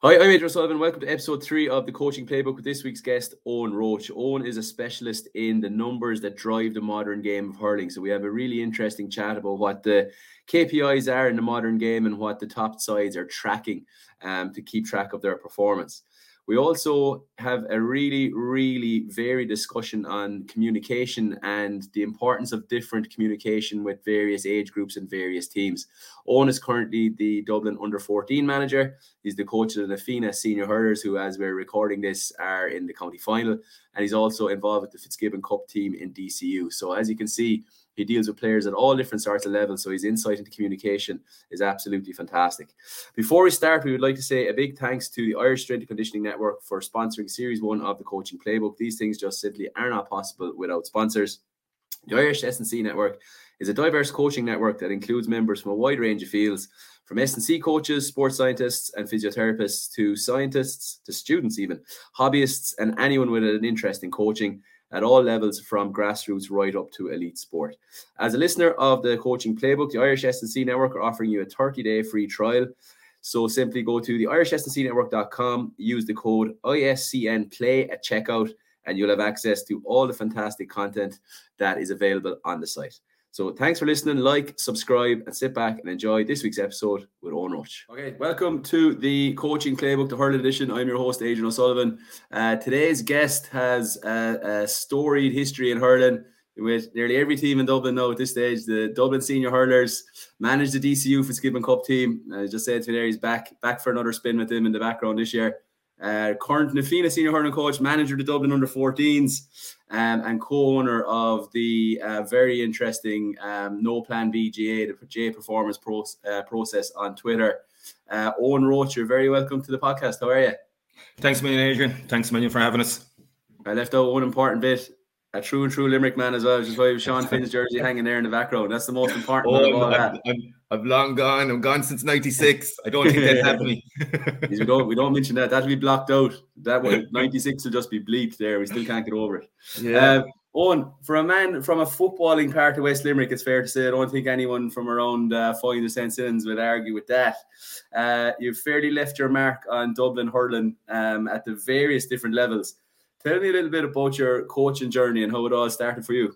Hi, I'm Adrian Sullivan. Welcome to episode 3 of the Coaching Playbook with this week's guest, Owen Roach. Owen is a specialist in the numbers that drive the modern game of hurling. So we have a really interesting chat about what the KPIs are in the modern game and what the top sides are tracking to keep track of their performance. We also have a really varied discussion on communication and the importance of different communication with various age groups and various teams. Owen is currently the Dublin Under-14 manager. He's the coach of the Fina senior hurlers, who, as we're recording this, are in the county final. And he's also involved with the Fitzgibbon Cup team in DCU. So as you can see, he deals with players at all different sorts of levels, so his insight into communication is absolutely fantastic. Before we start, we would like to say a big thanks to the Irish Strength and Conditioning Network for sponsoring Series 1 of the Coaching Playbook. These things just simply are not possible without sponsors. The Irish S&C Network is a diverse coaching network that includes members from a wide range of fields, from S&C coaches, sports scientists and physiotherapists, to scientists, to students even, hobbyists, and anyone with an interest in coaching at all levels, from grassroots right up to elite sport. As a listener of the Coaching Playbook, the Irish S&C Network are offering you a 30-day free trial. So simply go to the irishsncnetwork.com, use the code ISCNPLAY at checkout, and you'll have access to all the fantastic content that is available on the site. So thanks for listening. Like, subscribe, and sit back and enjoy this week's episode with Owen Roach. Okay, welcome to the Coaching Playbook, the Hurling Edition. I'm your host, Adrian O'Sullivan. Today's guest has a storied history in hurling with nearly every team in Dublin now at this stage. The Dublin Senior Hurlers managed the DCU Fitzgibbon Cup team. I just said to there, he's back for another spin with them in the background this year. Current Na Fianna senior hurling coach, manager of the Dublin Under-14s, and co-owner of the very interesting No Plan B GA, the GA performance process on Twitter. Owen Roach, you're very welcome to the podcast. How are you? Thanks a million, Adrian. Thanks a million for having us. I left out one important bit. A true and true Limerick man as well, which is why Sean Finn's jersey hanging there in the background. That's the most important one of all that. I'm long gone. I'm gone since '96. I don't think that's happening. we don't mention that. That'll be blocked out. That one, 96 will just be bleeped there. We still can't get over it. Yeah. Owen, for a man from a footballing part of West Limerick, it's fair to say I don't think anyone from around 5 to 10 citizens would argue with that. You've fairly left your mark on Dublin hurling at the various different levels. Tell me a little bit about your coaching journey and how it all started for you.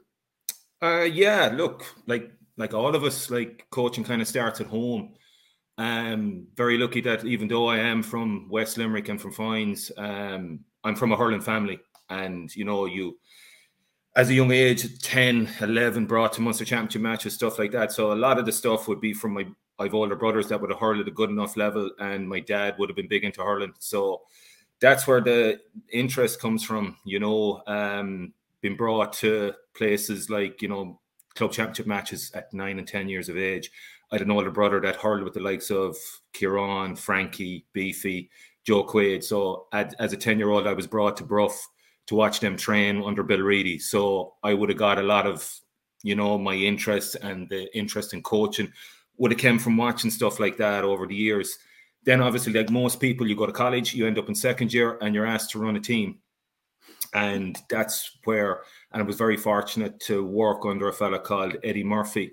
Yeah, look, like all of us, like coaching kind of starts at home. Very lucky that even though I am from West Limerick and from Foynes, I'm from a hurling family. And, you, as a young age, 10, 11, brought to Munster Championship matches, stuff like that. So a lot of the stuff would be from I've older brothers that would have hurled at a good enough level, and my dad would have been big into hurling. So that's where the interest comes from, been brought to places like, club championship matches at 9 and 10 years of age. I had an older brother that hurled with the likes of Kieran, Frankie, Beefy, Joe Quaid. So as a 10-year-old, I was brought to Bruff to watch them train under Bill Reedy. So I would have got a lot of, my interest, and the interest in coaching would have come from watching stuff like that over the years. Then obviously, like most people, you go to college, you end up in second year and you're asked to run a team. And that's where, and I was very fortunate to work under a fella called Eddie Murphy,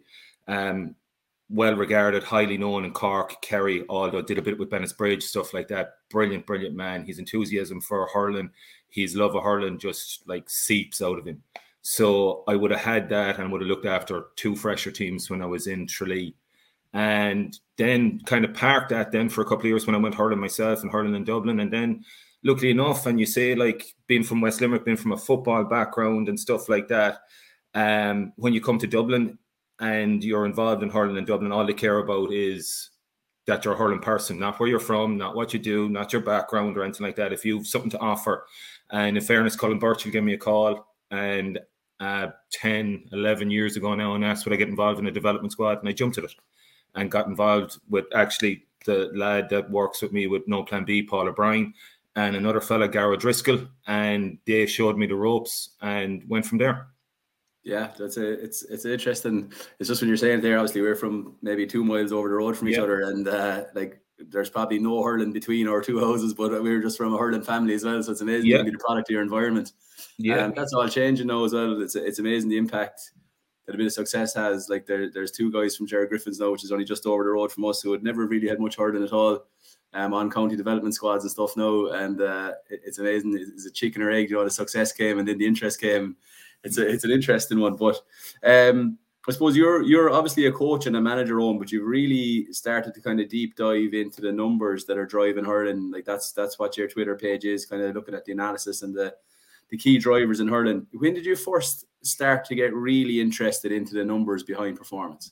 well regarded, highly known in Cork, Kerry, although did a bit with Bennettsbridge, stuff like that. Brilliant man. His enthusiasm for hurling, his love of hurling just like seeps out of him. So I would have had that and would have looked after 2 fresher teams when I was in Tralee. And then kind of parked that then for a couple of years when I went hurling myself and hurling in Dublin. And then luckily enough, and you say like being from West Limerick, being from a football background and stuff like that, when you come to Dublin and you're involved in hurling in Dublin, all they care about is that you're a hurling person, not where you're from, not what you do, not your background or anything like that. If you've something to offer. And in fairness, Colin Birchall gave me a call, and 10, 11 years ago now, and asked would I get involved in a development squad, and I jumped at it. And got involved with actually the lad that works with me with No Plan B, Paul O'Brien, and another fella, Garrett Driscoll, and they showed me the ropes and went from there. Yeah, it's interesting. It's just when you're saying there, obviously we're from maybe 2 miles over the road from each other, and like there's probably no hurling between our 2 houses, but we're just from a hurling family as well. So it's amazing to be the product of your environment. That's all changing now as well. It's amazing the impact that a bit of success has. Like there's two guys from Jared Griffins now, which is only just over the road from us, who had never really had much hurling at all, on county development squads and stuff now. And it's amazing. It's a chicken or egg, the success came and then the interest came. It's an interesting one. But I suppose you're obviously a coach and a manager on, but you've really started to kind of deep dive into the numbers that are driving hurling. Like that's what your Twitter page is, kind of looking at the analysis and the key drivers in hurling. When did you first start to get really interested into the numbers behind performance?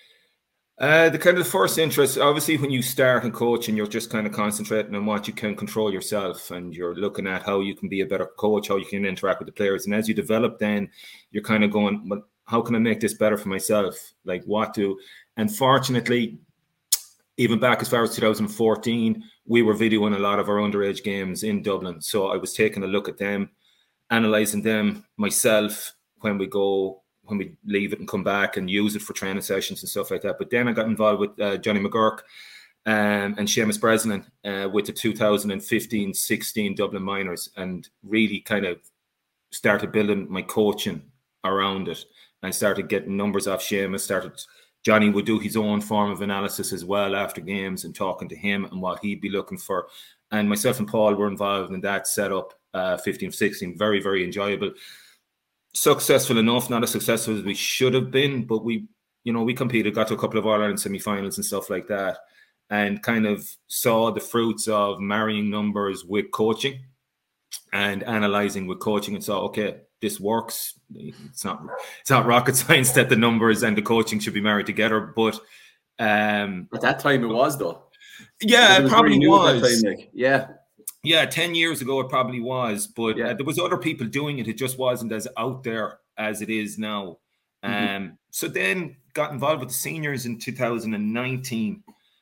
The kind of the first interest, obviously, when you start in coaching, you're just kind of concentrating on what you can control yourself, and you're looking at how you can be a better coach, how you can interact with the players. And as you develop, then you're kind of going, well, how can I make this better for myself? Like and fortunately, even back as far as 2014, we were videoing a lot of our underage games in Dublin. So I was taking a look at them, analysing them myself when we leave it and come back and use it for training sessions and stuff like that. But then I got involved with Johnny McGurk and Seamus Breslin with the 2015-16 Dublin Minors, and really kind of started building my coaching around it, and started getting numbers off Seamus. Johnny would do his own form of analysis as well after games and talking to him and what he'd be looking for. And myself and Paul were involved in that setup, 15-16, very, very enjoyable. Successful enough, not as successful as we should have been, but we competed, got to a couple of All-Ireland semi-finals and stuff like that, and kind of saw the fruits of marrying numbers with coaching and analysing with coaching, and saw, okay, this works. It's not rocket science that the numbers and the coaching should be married together, but at that time it was, though. Yeah, it probably was. At that time, like, yeah, 10 years ago it probably was, but there was other people doing it. It just wasn't as out there as it is now. So then got involved with the seniors in 2019,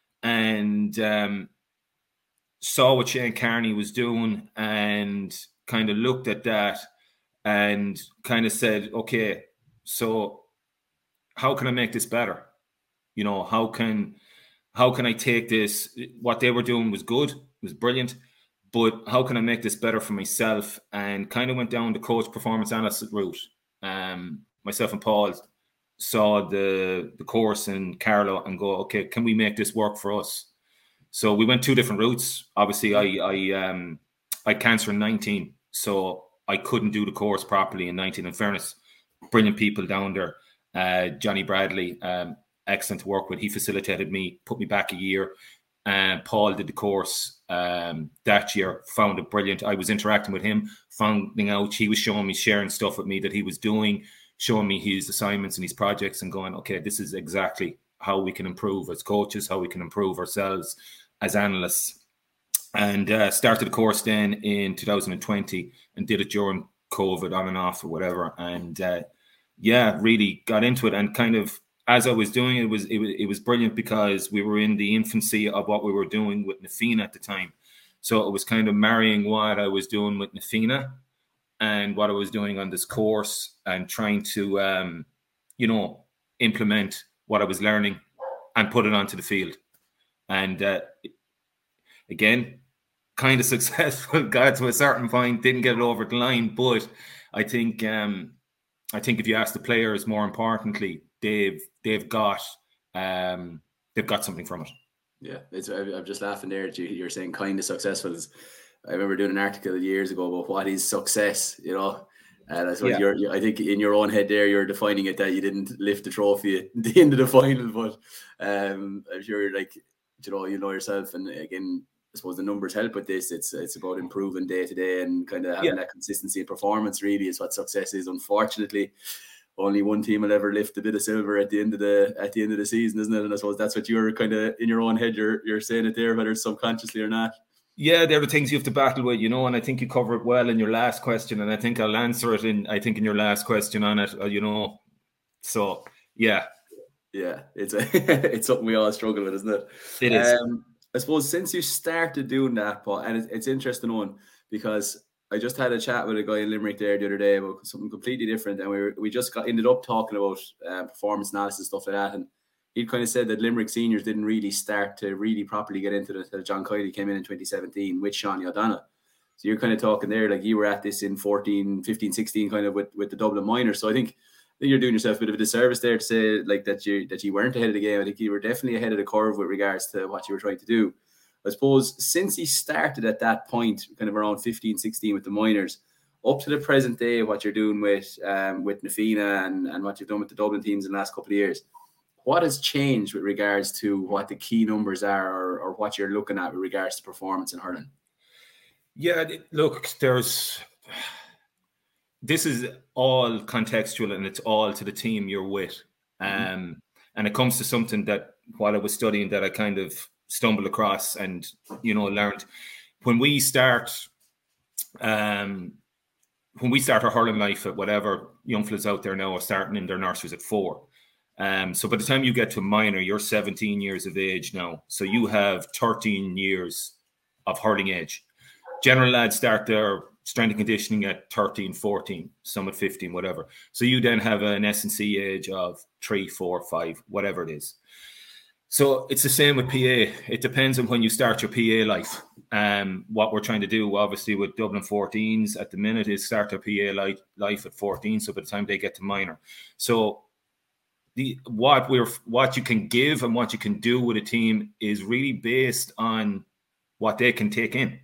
and saw what Shane Carney was doing, and kind of looked at that and kind of said, okay, so how can I make this better? How can I take this? What they were doing was good, it was brilliant, but how can I make this better for myself? And kind of went down the coach performance analysis route. Myself and Paul saw the course in Carlow and go, okay, can we make this work for us? So we went two different routes. Obviously, I had cancer in 19, so I couldn't do the course properly in 19. In fairness, brilliant people down there. Johnny Bradley, excellent to work with. He facilitated me, put me back a year. Paul did the course that year, found it brilliant. I was interacting with him, finding out, he was showing me, sharing stuff with me that he was doing, showing me his assignments and his projects, and going, okay, this is exactly how we can improve as coaches, how we can improve ourselves as analysts. And started the course then in 2020 and did it during COVID, on and off or whatever. And really got into it. And kind of as I was doing it, it was brilliant, because we were in the infancy of what we were doing with Na Fianna at the time. So it was kind of marrying what I was doing with Na Fianna and what I was doing on this course, and trying to, implement what I was learning and put it onto the field. And again, kind of successful, got to a certain point, didn't get it over the line. But I think if you ask the players, more importantly, they've got something from it. Yeah, I'm just laughing there at you're saying kind of successful. I remember doing an article years ago about what is success, and I suppose I think in your own head there, you're defining it that you didn't lift the trophy at the end of the final, but I'm sure, like, you know yourself, and again, I suppose the numbers help with this. It's about improving day to day and kind of having that consistency in performance. Really, is what success is. Unfortunately, only one team will ever lift a bit of silver at the end of the season, isn't it? And I suppose that's what you're kind of in your own head. You're saying it there, whether it's subconsciously or not. Yeah, they're the things you have to battle with, and I think you cover it well in your last question, and I think I'll answer it in your last question on it, So yeah, it's it's something we all struggle with, isn't it? It is. I suppose since you started doing that, Paul, and it's interesting one, because I just had a chat with a guy in Limerick there the other day about something completely different, and we just ended up talking about performance analysis, stuff like that, and he kind of said that Limerick seniors didn't really start to really properly get into it until John Kiley came in 2017 with Sean O'Donnell. So you're kind of talking there, like you were at this in 14, 15, 16, kind of with the Dublin Minors. So I think think you're doing yourself a bit of a disservice there to say like that you weren't ahead of the game. I think you were definitely ahead of the curve with regards to what you were trying to do. I suppose since he started at that point, kind of around 15, 16 with the minors, up to the present day, what you're doing with Na Fianna and what you've done with the Dublin teams in the last couple of years, what has changed with regards to what the key numbers are or what you're looking at with regards to performance in hurling? Yeah, look, this is all contextual and it's all to the team you're with. And it comes to something that while I was studying that I kind of stumbled across and, learned. When we start our hurling life at whatever young fellas out there now are starting in their nurseries at 4. So by the time you get to minor, you're 17 years of age now. So you have 13 years of hurling age. General lads start their strength and conditioning at 13, 14, some at 15, whatever. So you then have an S&C age of 3, 4, 5, whatever it is. So it's the same with PA. It depends on when you start your PA life. What we're trying to do, obviously, with Dublin 14s at the minute is start their PA life at 14. So by the time they get to minor. So what you can give and what you can do with a team is really based on what they can take in.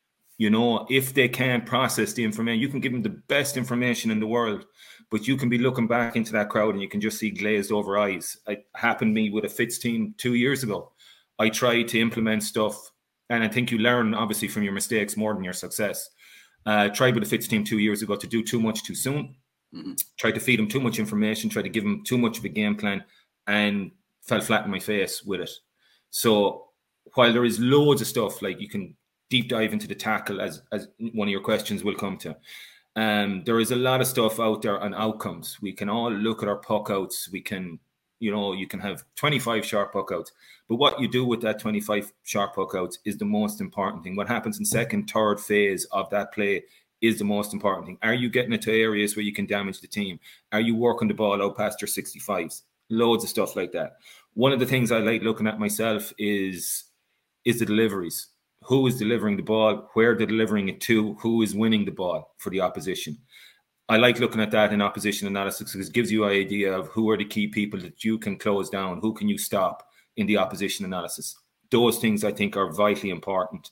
If they can't process the information, you can give them the best information in the world, but you can be looking back into that crowd and you can just see glazed over eyes. It happened to me with a Fitz team 2 years ago. I tried to implement stuff, and I think you learn obviously from your mistakes more than your success. Tried with a Fitz team 2 years ago to do too much too soon. Tried to feed them too much information, tried to give them too much of a game plan, and fell flat in my face with it. So while there is loads of stuff, like you can deep dive into the tackle as one of your questions will come to. There is a lot of stuff out there on outcomes. We can all look at our puck outs. We can, you can have 25 sharp puck outs, but what you do with that 25 sharp puck outs is the most important thing. What happens in second, third phase of that play is the most important thing. Are you getting it to areas where you can damage the team? Are you working the ball out past your 65s? Loads of stuff like that. One of the things I like looking at myself is the deliveries. Who is delivering the ball? Where they're delivering it to? Who is winning the ball for the opposition? I like looking at that in opposition analysis because it gives you an idea of who are the key people that you can close down. Who can you stop in the opposition analysis? Those things I think are vitally important.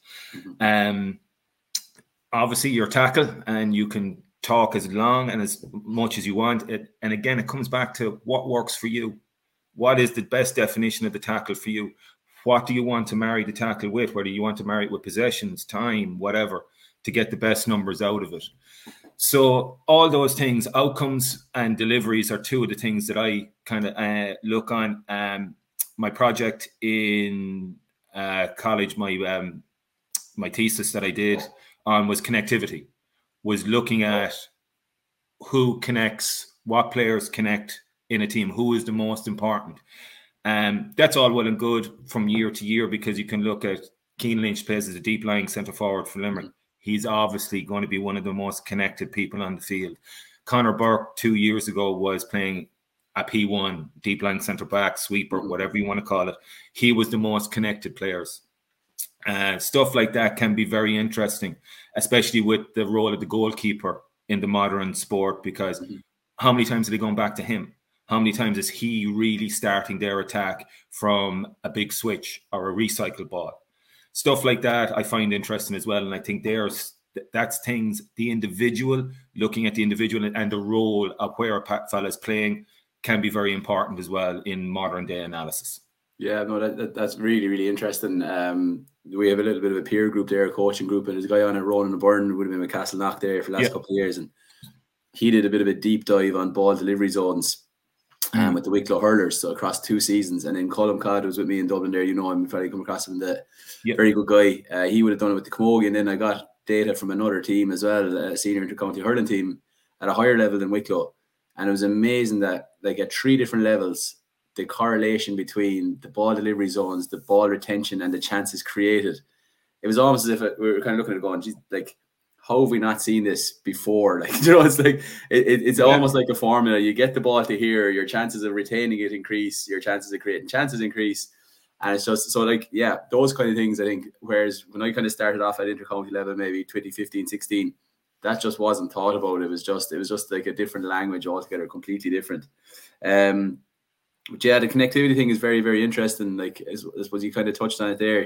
Obviously, your tackle, and you can talk as long and as much as you want. And again, it comes back to what works for you. What is the best definition of the tackle for you? What do you want to marry the tackle with? Whether you want to marry it with possessions, time, whatever, to get the best numbers out of it. So all those things, outcomes and deliveries, are two of the things that I kind of look on. My project in college, my thesis that I did on was connectivity, was looking at who connects, what players connect in a team, who is the most important. That's all well and good from year to year because you can look at Cian Lynch plays as a deep lying centre forward for Limerick. He's obviously going to be one of the most connected people on the field. Conor Burke 2 years ago was playing a P1, deep lying centre back, sweeper, whatever you want to call it. He was the most connected players. Stuff like that can be very interesting, especially with the role of the goalkeeper in the modern sport, because how many times are they going back to him? How many times is he really starting their attack from a big switch or a recycled ball? Stuff like that I find interesting as well. And I think that's things, the individual, looking at the individual and the role of where a fella is playing can be very important as well in modern day analysis. Yeah, no, that's really, really interesting. We have a little bit of a peer group there, a coaching group, and there's a guy on it, Ronan Byrne, who would have been with Castleknock there for the last couple of years. And he did a bit of a deep dive on ball delivery zones with the Wicklow Hurlers, so across 2 seasons. And then Colm Codd was with me in Dublin there. You know him, if I come across him, very good guy. He would have done it with the Camogie, and then I got data from another team as well, a senior intercounty hurling team at a higher level than Wicklow. And it was amazing that, like, at 3 different levels, the correlation between the ball delivery zones, the ball retention, and the chances created. It was almost as if we were kind of looking at it going, geez, like, how have we not seen this before? Like, you know, it's like it's almost like a formula. You get the ball to here, your chances of retaining it increase, your chances of creating chances increase. And it's just so, like, yeah, those kind of things, I think. Whereas when I kind of started off at intercounty level, maybe 2015, 16, that just wasn't thought about. It was just like a different language altogether, completely different. But yeah, the connectivity thing is very, very interesting. Like, I suppose you kind of touched on it there.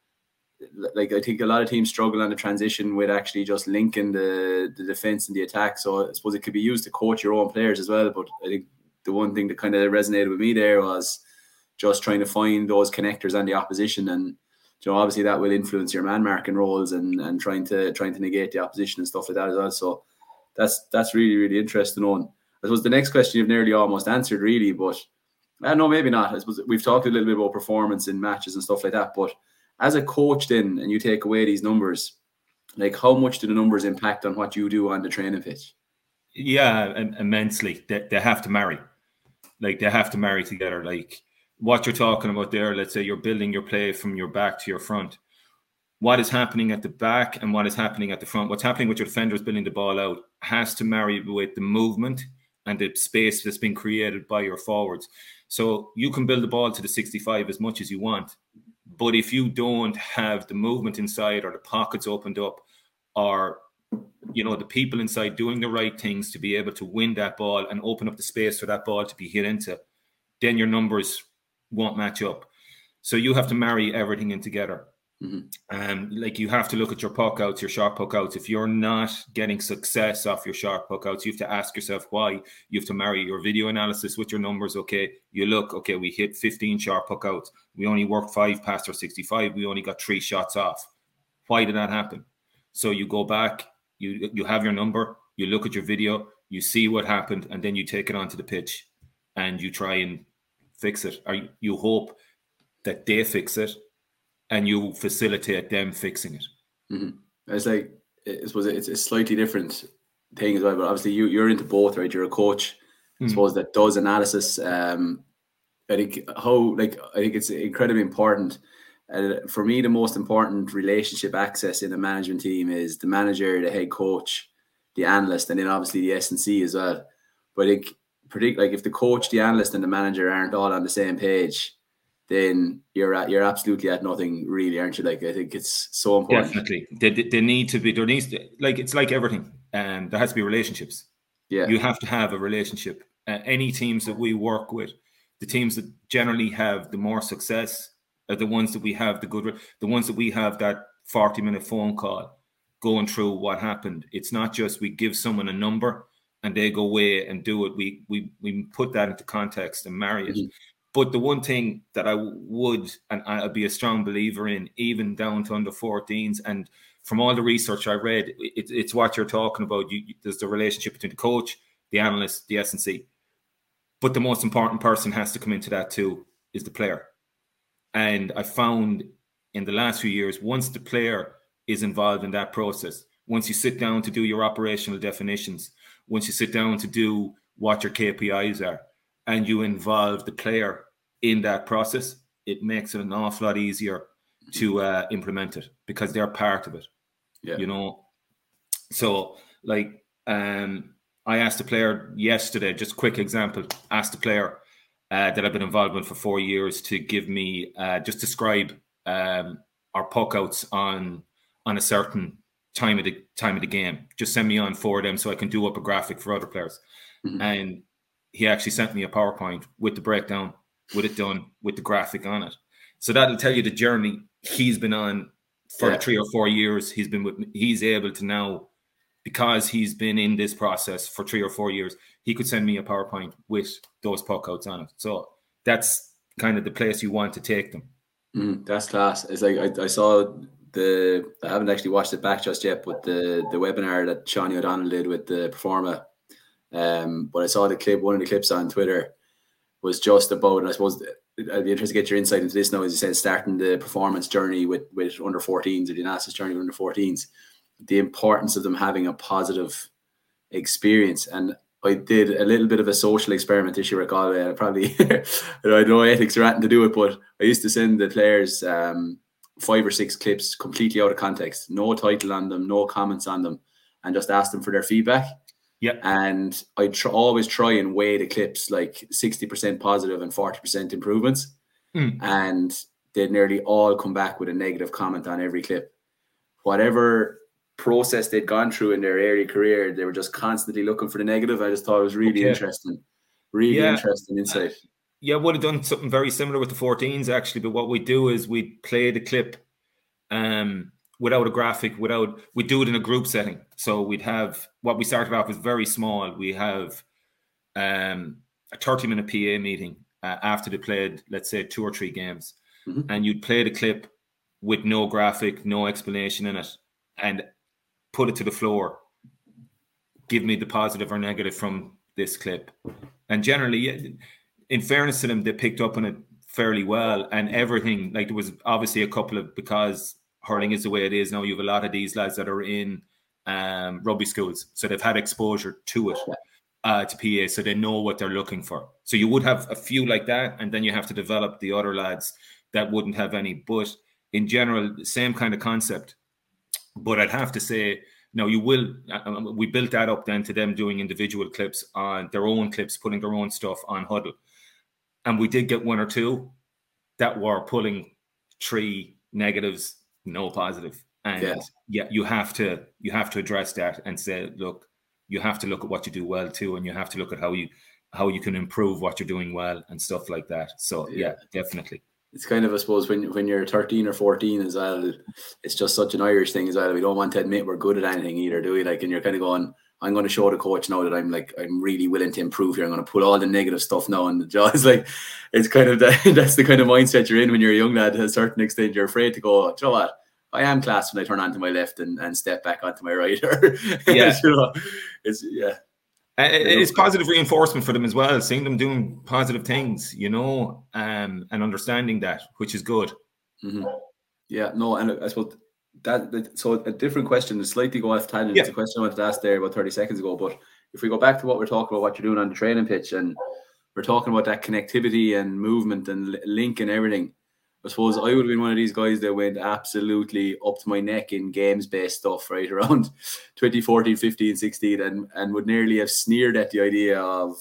Like, I think a lot of teams struggle on the transition with actually just linking the defense and the attack. So I suppose it could be used to coach your own players as well. But I think the one thing that kind of resonated with me there was just trying to find those connectors on the opposition, and obviously that will influence your man marking roles and trying to negate the opposition and stuff like that as well. So that's really, really interesting. On, I suppose the next question you've nearly almost answered, really, but no, maybe not. I suppose we've talked a little bit about performance in matches and stuff like that, but as a coach then, and you take away these numbers, like, how much do the numbers impact on what you do on the training pitch? Yeah, immensely. They have to marry. Like, they have to marry together. Like, what you're talking about there, let's say you're building your play from your back to your front. What is happening at the back and what is happening at the front, what's happening with your defenders building the ball out, has to marry with the movement and the space that's been created by your forwards. So you can build the ball to the 65 as much as you want, but if you don't have the movement inside, or the pockets opened up, or the people inside doing the right things to be able to win that ball and open up the space for that ball to be hit into, then your numbers won't match up. So you have to marry everything in together. Like, you have to look at your puck outs, your short puck outs. If you're not getting success off your short puck outs, you have to ask yourself why. You have to marry your video analysis with your numbers. Okay, you look, okay, we hit 15 short puck outs. We only worked 5 past our 65. We only got 3 shots off. Why did that happen? So you go back, you have your number, you look at your video, you see what happened, and then you take it onto the pitch and you try and fix it. Or you hope that they fix it, and you facilitate them fixing it. It's like, I suppose it's a slightly different thing as well, but obviously you're into both, right? You're a coach, I suppose, that does analysis. I think it's incredibly important. For me, the most important relationship access in a management team is the manager, the head coach, the analyst, and then obviously the S&C as well. But I think, like, if the coach, the analyst, and the manager aren't all on the same page, then you're absolutely at nothing, really, aren't you? Like, I think it's so important. Definitely. They need to be, like, it's like everything. There has to be relationships. Yeah. You have to have a relationship. Any teams that we work with, the teams that generally have the more success are the ones that we have the ones that we have that 40-minute phone call going through what happened. It's not just we give someone a number and they go away and do it. We put that into context and marry it. But the one thing that I would, and I'd be a strong believer in, even down to under 14s, and from all the research I read, it's what you're talking about. There's the relationship between the coach, the analyst, the S&C. But the most important person has to come into that too, is the player. And I found in the last few years, once the player is involved in that process, once you sit down to do your operational definitions, once you sit down to do what your KPIs are, and you involve the player in that process, it makes it an awful lot easier to implement it, because they're part of it. Yeah. So, like, I asked the player yesterday, just a quick example, asked the player that I've been involved with for 4 years to give me, just describe our puck outs on a certain time of the game. Just send me on 4 of them so I can do up a graphic for other players. And he actually sent me a PowerPoint with the breakdown, with it done, with the graphic on it. So that'll tell you the journey he's been on for 3 or 4 years. He's able to now, because he's been in this process for 3 or 4 years, he could send me a PowerPoint with those puck outs on it. So that's kind of the place you want to take them. That's class. It's like, I saw I haven't actually watched it back just yet, but the webinar that Sean O'Donnell did with the Performa. But I saw one of the clips on Twitter was just about, and I suppose I'd be interested to get your insight into this now, as you said, starting the performance journey with under 14s, or the analysis journey with under 14s, the importance of them having a positive experience. And I did a little bit of a social experiment this year at Galway, and I probably I don't know ethics or anything to do it, but I used to send the players 5 or 6 clips completely out of context, no title on them, no comments on them, and just ask them for their feedback. Yeah, and I always try and weigh the clips like 60% positive and 40% improvements, and they nearly all come back with a negative comment on every clip. Whatever process they'd gone through in their early career. They were just constantly looking for the negative. I just thought it was really interesting. Really interesting insight. Yeah, would have done something very similar with the 14s actually, but what we do is we play the clip without a graphic, we do it in a group setting. So we'd have, what we started off was very small. We have a 30-minute PA meeting after they played, let's say, 2 or 3 games. And you'd play the clip with no graphic, no explanation in it, and put it to the floor. Give me the positive or negative from this clip. And generally, in fairness to them, they picked up on it fairly well, and everything, like there was obviously a couple of, because hurling is the way it is now, you have a lot of these lads that are in rugby schools, so they've had exposure to it, to PA, so they know what they're looking for. So you would have a few like that, and then you have to develop the other lads that wouldn't have any. But in general, the same kind of concept. But I'd have to say, no, you will. We built that up then to them doing individual clips on their own clips, putting their own stuff on Huddle. And we did get 1 or 2 that were pulling 3 negatives, no positive. And you have to address that and say, look, you have to look at what you do well too, and you have to look at how you can improve what you're doing well and stuff like that. So yeah, definitely. It's kind of, I suppose, when you're 13 or 14 as well, it's just such an Irish thing as well. We don't want to admit we're good at anything either, do we? Like, and you're kind of going, I'm going to show the coach now that I'm really willing to improve here. I'm going to pull all the negative stuff now on the jaw. It's like, it's kind of that's the kind of mindset you're in when you're a young lad. To a certain extent, you're afraid to go, you know what? I am class when I turn onto my left and step back onto my right. Yeah, you know, it's positive reinforcement for them as well, seeing them doing positive things, you know, and understanding that, which is good. Yeah, no, and I suppose that so a different question, to slightly go off tangent. It's a question I wanted to ask there about 30 seconds ago, but if we go back to what we're talking about, what you're doing on the training pitch, and we're talking about that connectivity and movement and link and everything, I suppose I would have been one of these guys that went absolutely up to my neck in games-based stuff, right, around 2014, 15, 16, and would nearly have sneered at the idea of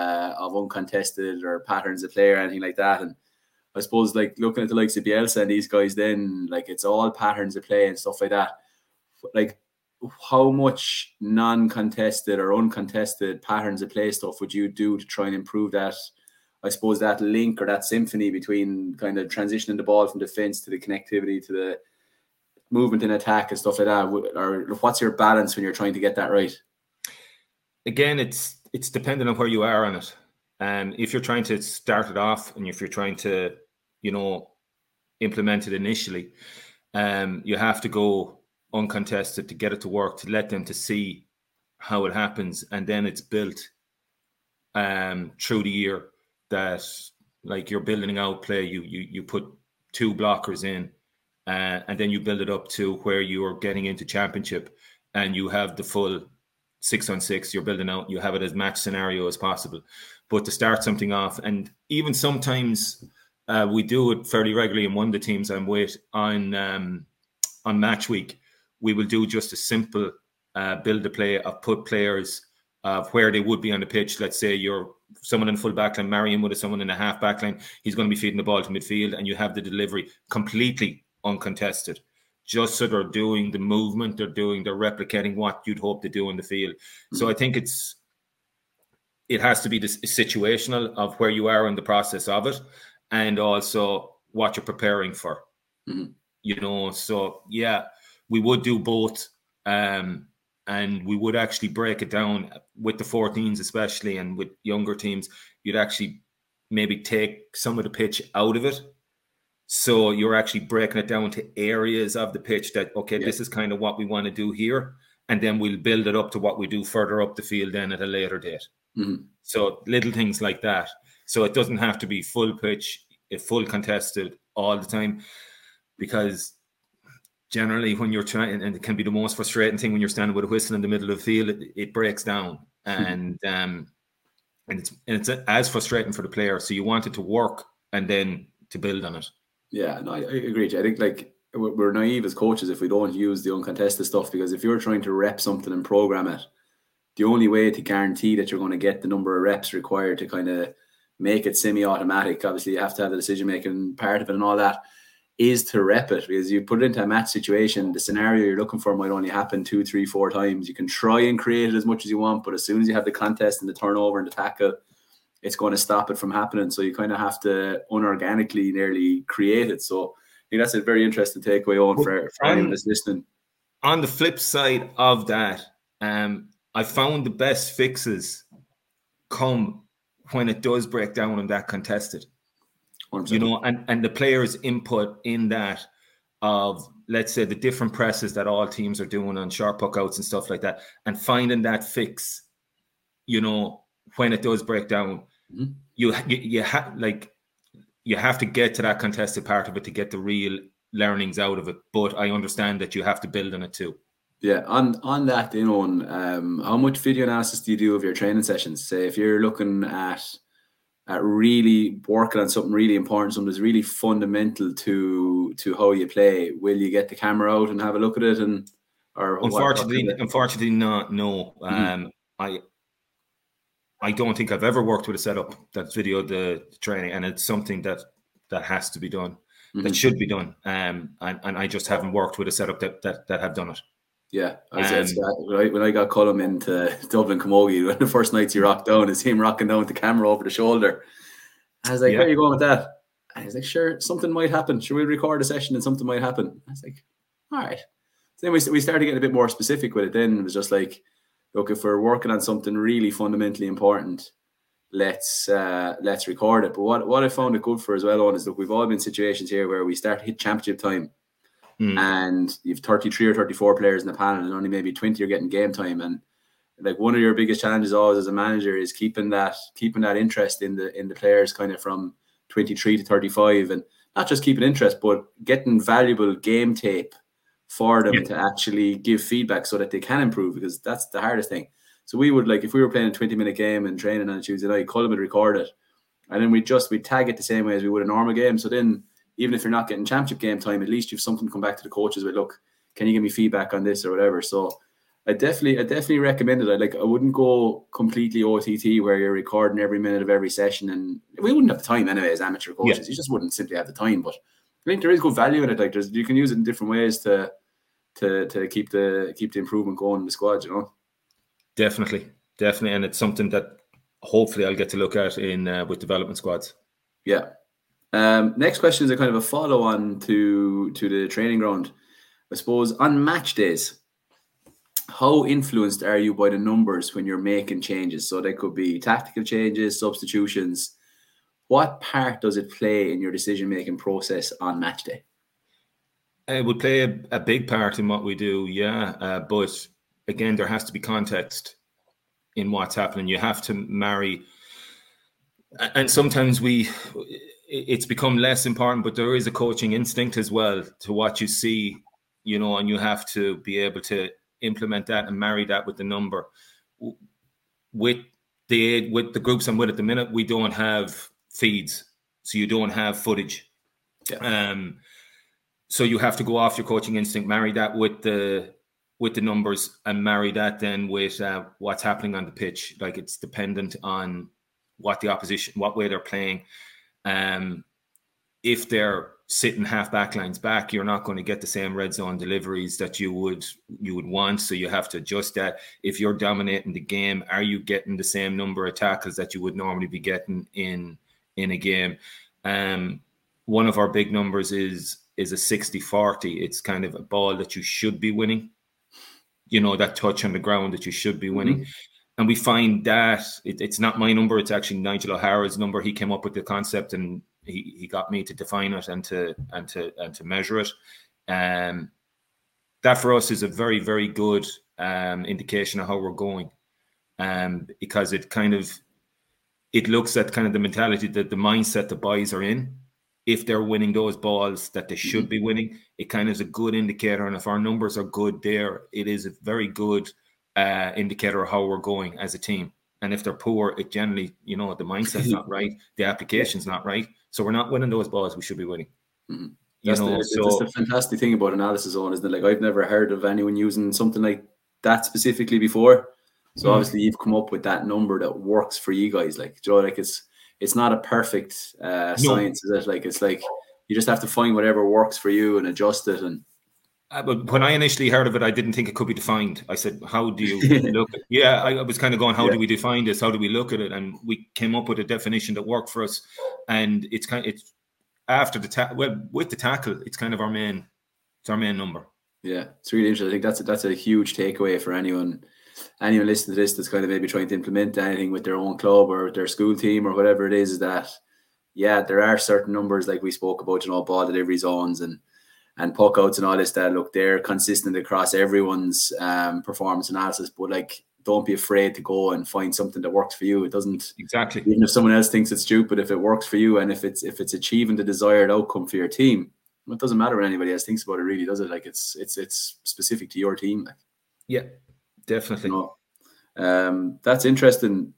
uncontested or patterns of play or anything like that. And I suppose, like, looking at the likes of Bielsa and these guys, then, like, it's all patterns of play and stuff like that. Like, how much non-contested or uncontested patterns of play stuff would you do to try and improve that, I suppose, that link or that symphony between kind of transitioning the ball from defense to the connectivity to the movement in attack and stuff like that? Or what's your balance when you're trying to get that right? Again, it's dependent on where you are on it. If you're trying to start it off, and if you're trying to, you know, implement it initially, you have to go uncontested to get it to work, to let them to see how it happens, and then it's built through the year. That, like, you're building out play, you put 2 blockers in, and then you build it up to where you're getting into championship, and you have the full 6-on-6. You're building out, you have it as match scenario as possible. But to start something off, and even sometimes we do it fairly regularly in one of the teams I'm with on match week, we will do just a simple build a play of put players of where they would be on the pitch. Let's say you're someone in full backline, Marion would have someone in a half backline. He's going to be feeding the ball to midfield, and you have the delivery completely uncontested. Just so they're doing the movement, they're replicating what you'd hope to do in the field. So I think it has to be this situational of where you are in the process of it, and also what you're preparing for. You know, so yeah, we would do both. And we would actually break it down with the 14s especially, and with younger teams, you'd actually maybe take some of the pitch out of it. So you're actually breaking it down to areas of the pitch that, okay, this is kind of what we want to do here. And then we'll build it up to what we do further up the field then at a later date. So little things like that. So it doesn't have to be full pitch, full contested all the time, because generally, when you're trying, and it can be the most frustrating thing when you're standing with a whistle in the middle of the field, it breaks down, and it's as frustrating for the player. So you want it to work, and then to build on it. Yeah, no, I agree. I think, like, we're naive as coaches if we don't use the uncontested stuff, because if you're trying to rep something and program it, the only way to guarantee that you're going to get the number of reps required to kind of make it semi-automatic, obviously you have to have the decision-making part of it and all that, is to rep it, because you put it into a match situation, the scenario you're looking for might only happen 2, 3, 4 times. You can try and create it as much as you want, but as soon as you have the contest and the turnover and the tackle, it's going to stop it from happening. So you kind of have to unorganically nearly create it. So I think that's a very interesting takeaway for anyone that's listening. On the flip side of that, I found the best fixes come when it does break down and that contested. 100%. You know, and the players' input in that of, let's say, the different presses that all teams are doing on sharp puck outs and stuff like that, and finding that fix, you know, when it does break down, you have to get to that contested part of it to get the real learnings out of it. But I understand that you have to build on it too. Yeah, on that, you know, how much video analysis do you do of your training sessions? Say if you're looking at really working on something really important, something that's really fundamental to how you play, will you get the camera out and have a look at it? And unfortunately not. No. I don't think I've ever worked with a setup that's videoed the training, and it's something that has to be done, that should be done. And I just haven't worked with a setup that have done it. Yeah, right. When I got Colm into Dublin Camogie, one of the first nights he rocked down, is him rocking down with the camera over the shoulder. I was like, where are you going with that? And he's like, sure, something might happen. Sure, we'll record a session and something might happen. I was like, all right. So then we started getting a bit more specific with it. Then it was just like, look, if we're working on something really fundamentally important, let's record it. But what I found it good for as well on is, look, we've all been in situations here where we start to hit championship time, and you've 33 or 34 players in the panel, and only maybe 20 are getting game time. And like, one of your biggest challenges always as a manager is keeping that interest in the players kind of from 23 to 35, and not just keeping interest, but getting valuable game tape for them to actually give feedback so that they can improve, because that's the hardest thing. So we would, like, if we were playing a 20-minute game and training on a Tuesday night, Colm would record it, and then we'd tag it the same way as we would a normal game. So then, even if you're not getting championship game time, at least you've something to come back to the coaches with, look, can you give me feedback on this or whatever. So I definitely recommend it. I wouldn't go completely OTT where you're recording every minute of every session, and we wouldn't have the time anyway as amateur coaches. You just wouldn't simply have the time. But I think there is good value in it. Like, you can use it in different ways to keep the improvement going in the squad, you know. Definitely, and it's something that hopefully I'll get to look at in with development squads. Yeah. Next question is a kind of a follow on to the training ground. I suppose on match days, how influenced are you by the numbers when you're making changes? So they could be tactical changes, substitutions. What part does it play in your decision making process on match day? It would play a big part in what we do, but again, there has to be context in what's happening. You have to marry, and sometimes it's become less important, but there is a coaching instinct as well to what you see, you know, and you have to be able to implement that and marry that with the number. With the groups I'm with at the minute, we don't have feeds, so you don't have footage. So you have to go off your coaching instinct, marry that with the numbers, and marry that then with what's happening on the pitch. Like, it's dependent on what the opposition, what way they're playing. If they're sitting half back lines back, you're not going to get the same red zone deliveries that you would want. So you have to adjust that. If you're dominating the game, are you getting the same number of tackles that you would normally be getting in a game? One of our big numbers is a 60-40. It's kind of a ball that you should be winning. You know, that touch on the ground that you should be winning. And we find that it's not my number. It's actually Nigel O'Hara's number. He came up with the concept, and he got me to define it and to measure it. That for us is a very, very good indication of how we're going, because it looks at kind of the mentality, that the mindset the boys are in. If they're winning those balls that they should be winning, it kind of is a good indicator. And if our numbers are good there, it is a very good indicator of how we're going as a team. And if they're poor, it generally, you know, the mindset's not right, the application's not right, so we're not winning those balls we should be winning. That's the fantastic thing about analysis on, isn't it? Like, I've never heard of anyone using something like that specifically before. So obviously you've come up with that number that works for you guys. Like, Joe, like, it's not a perfect science, is it? Like, it's like you just have to find whatever works for you and adjust it. And but when I initially heard of it, I didn't think it could be defined. I said, how do you look at it? I was kind of going, how do we define this? How do we look at it? And we came up with a definition that worked for us. And it's after with the tackle, it's kind of our main number. Yeah, it's really interesting. I think that's a huge takeaway for anyone listening to this that's kind of maybe trying to implement anything with their own club or their school team or whatever it is that, there are certain numbers like we spoke about, ball delivery zones and puck outs and all this that look, they're consistent across everyone's performance analysis, but like, don't be afraid to go and find something that works for you. It doesn't exactly, even if someone else thinks it's stupid, if it works for you and if it's achieving the desired outcome for your team, it doesn't matter what anybody else thinks about it, really, does it? Like it's specific to your team. Like. Yeah, definitely. That's interesting.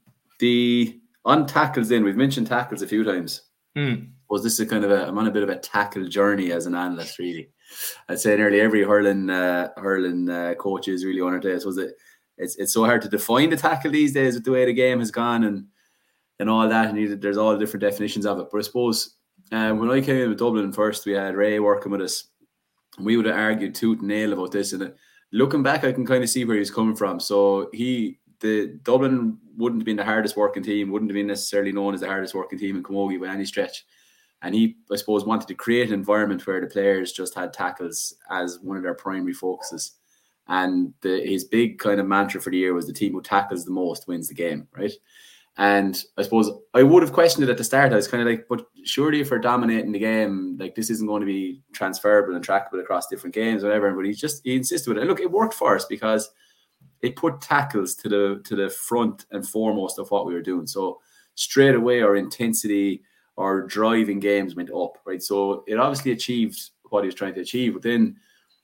On tackles, then we've mentioned tackles a few times. Was this a kind of I'm on a bit of a tackle journey as an analyst, really. I'd say nearly every hurling coach is really on it. I suppose it's so hard to define the tackle these days with the way the game has gone and all that, and there's all the different definitions of it. But I suppose when I came in with Dublin first, we had Ray working with us, and we would have argued tooth and nail about this. And looking back, I can kind of see where he's coming from. So the Dublin wouldn't have been the hardest working team, wouldn't have been necessarily known as the hardest working team in Camogie by any stretch. And he, I suppose, wanted to create an environment where the players just had tackles as one of their primary focuses. And his big kind of mantra for the year was the team who tackles the most wins the game, right? And I suppose I would have questioned it at the start. I was kind of like, but surely if we're dominating the game, like this isn't going to be transferable and trackable across different games or whatever. But he insisted with it. And look, it worked for us because it put tackles to the front and foremost of what we were doing. So straight away our intensity, our driving games went up, right? So it obviously achieved what he was trying to achieve. But then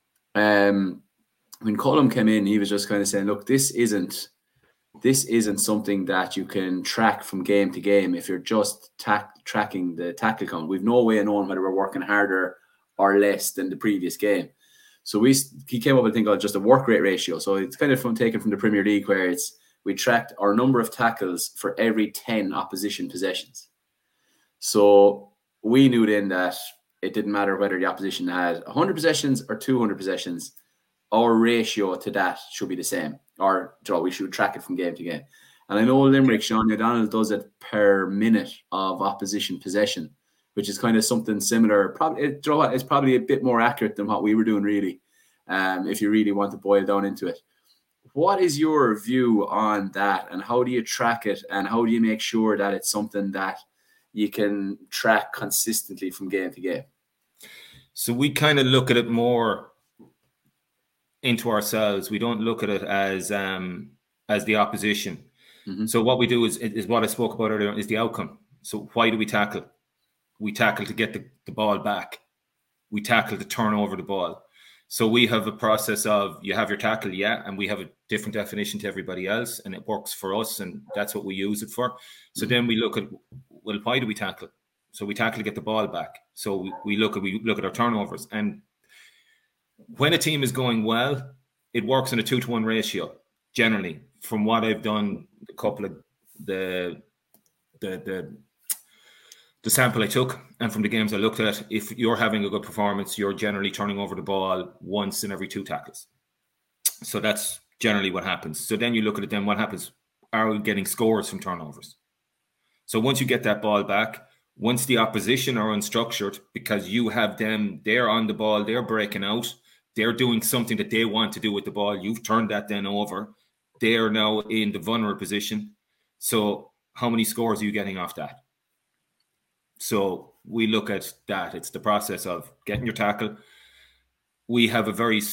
when Colm came in, he was just kind of saying, look, this isn't something that you can track from game to game if you're just tracking the tackle count. We've no way of knowing whether we're working harder or less than the previous game. So he came up with a thing called just a work rate ratio. So it's kind of taken from the Premier League, where we tracked our number of tackles for every 10 opposition possessions. So we knew then that it didn't matter whether the opposition had 100 possessions or 200 possessions. Our ratio to that should be the same, or we should track it from game to game. And I know Limerick, Sean O'Donnell does it per minute of opposition possession, which is kind of something similar. It's probably a bit more accurate than what we were doing, really, if you really want to boil down into it. What is your view on that, and how do you track it, and how do you make sure that it's something that you can track consistently from game to game? So we kind of look at it more into ourselves. We don't look at it as the opposition. Mm-hmm. So what we do is what I spoke about earlier, is the outcome. So why do we tackle? We tackle to get the ball back. We tackle to turn over the ball. So we have a process of, you have your tackle, and we have a different definition to everybody else, and it works for us, and that's what we use it for. So then we look at, well, why do we tackle? So we tackle to get the ball back. So we look at our turnovers, and when a team is going well, it works in a 2-to-1 ratio. Generally, from what I've done, a couple of the sample I took, and from the games I looked at, if you're having a good performance, you're generally turning over the ball once in every 2 tackles. So that's generally what happens. So then you look at it, then what happens? Are we getting scores from turnovers? So once you get that ball back, once the opposition are unstructured, because you have them, they're on the ball, they're breaking out, they're doing something that they want to do with the ball, you've turned that then over, they are now in the vulnerable position. So how many scores are you getting off that? So we look at that. It's the process of getting your tackle. We have a very,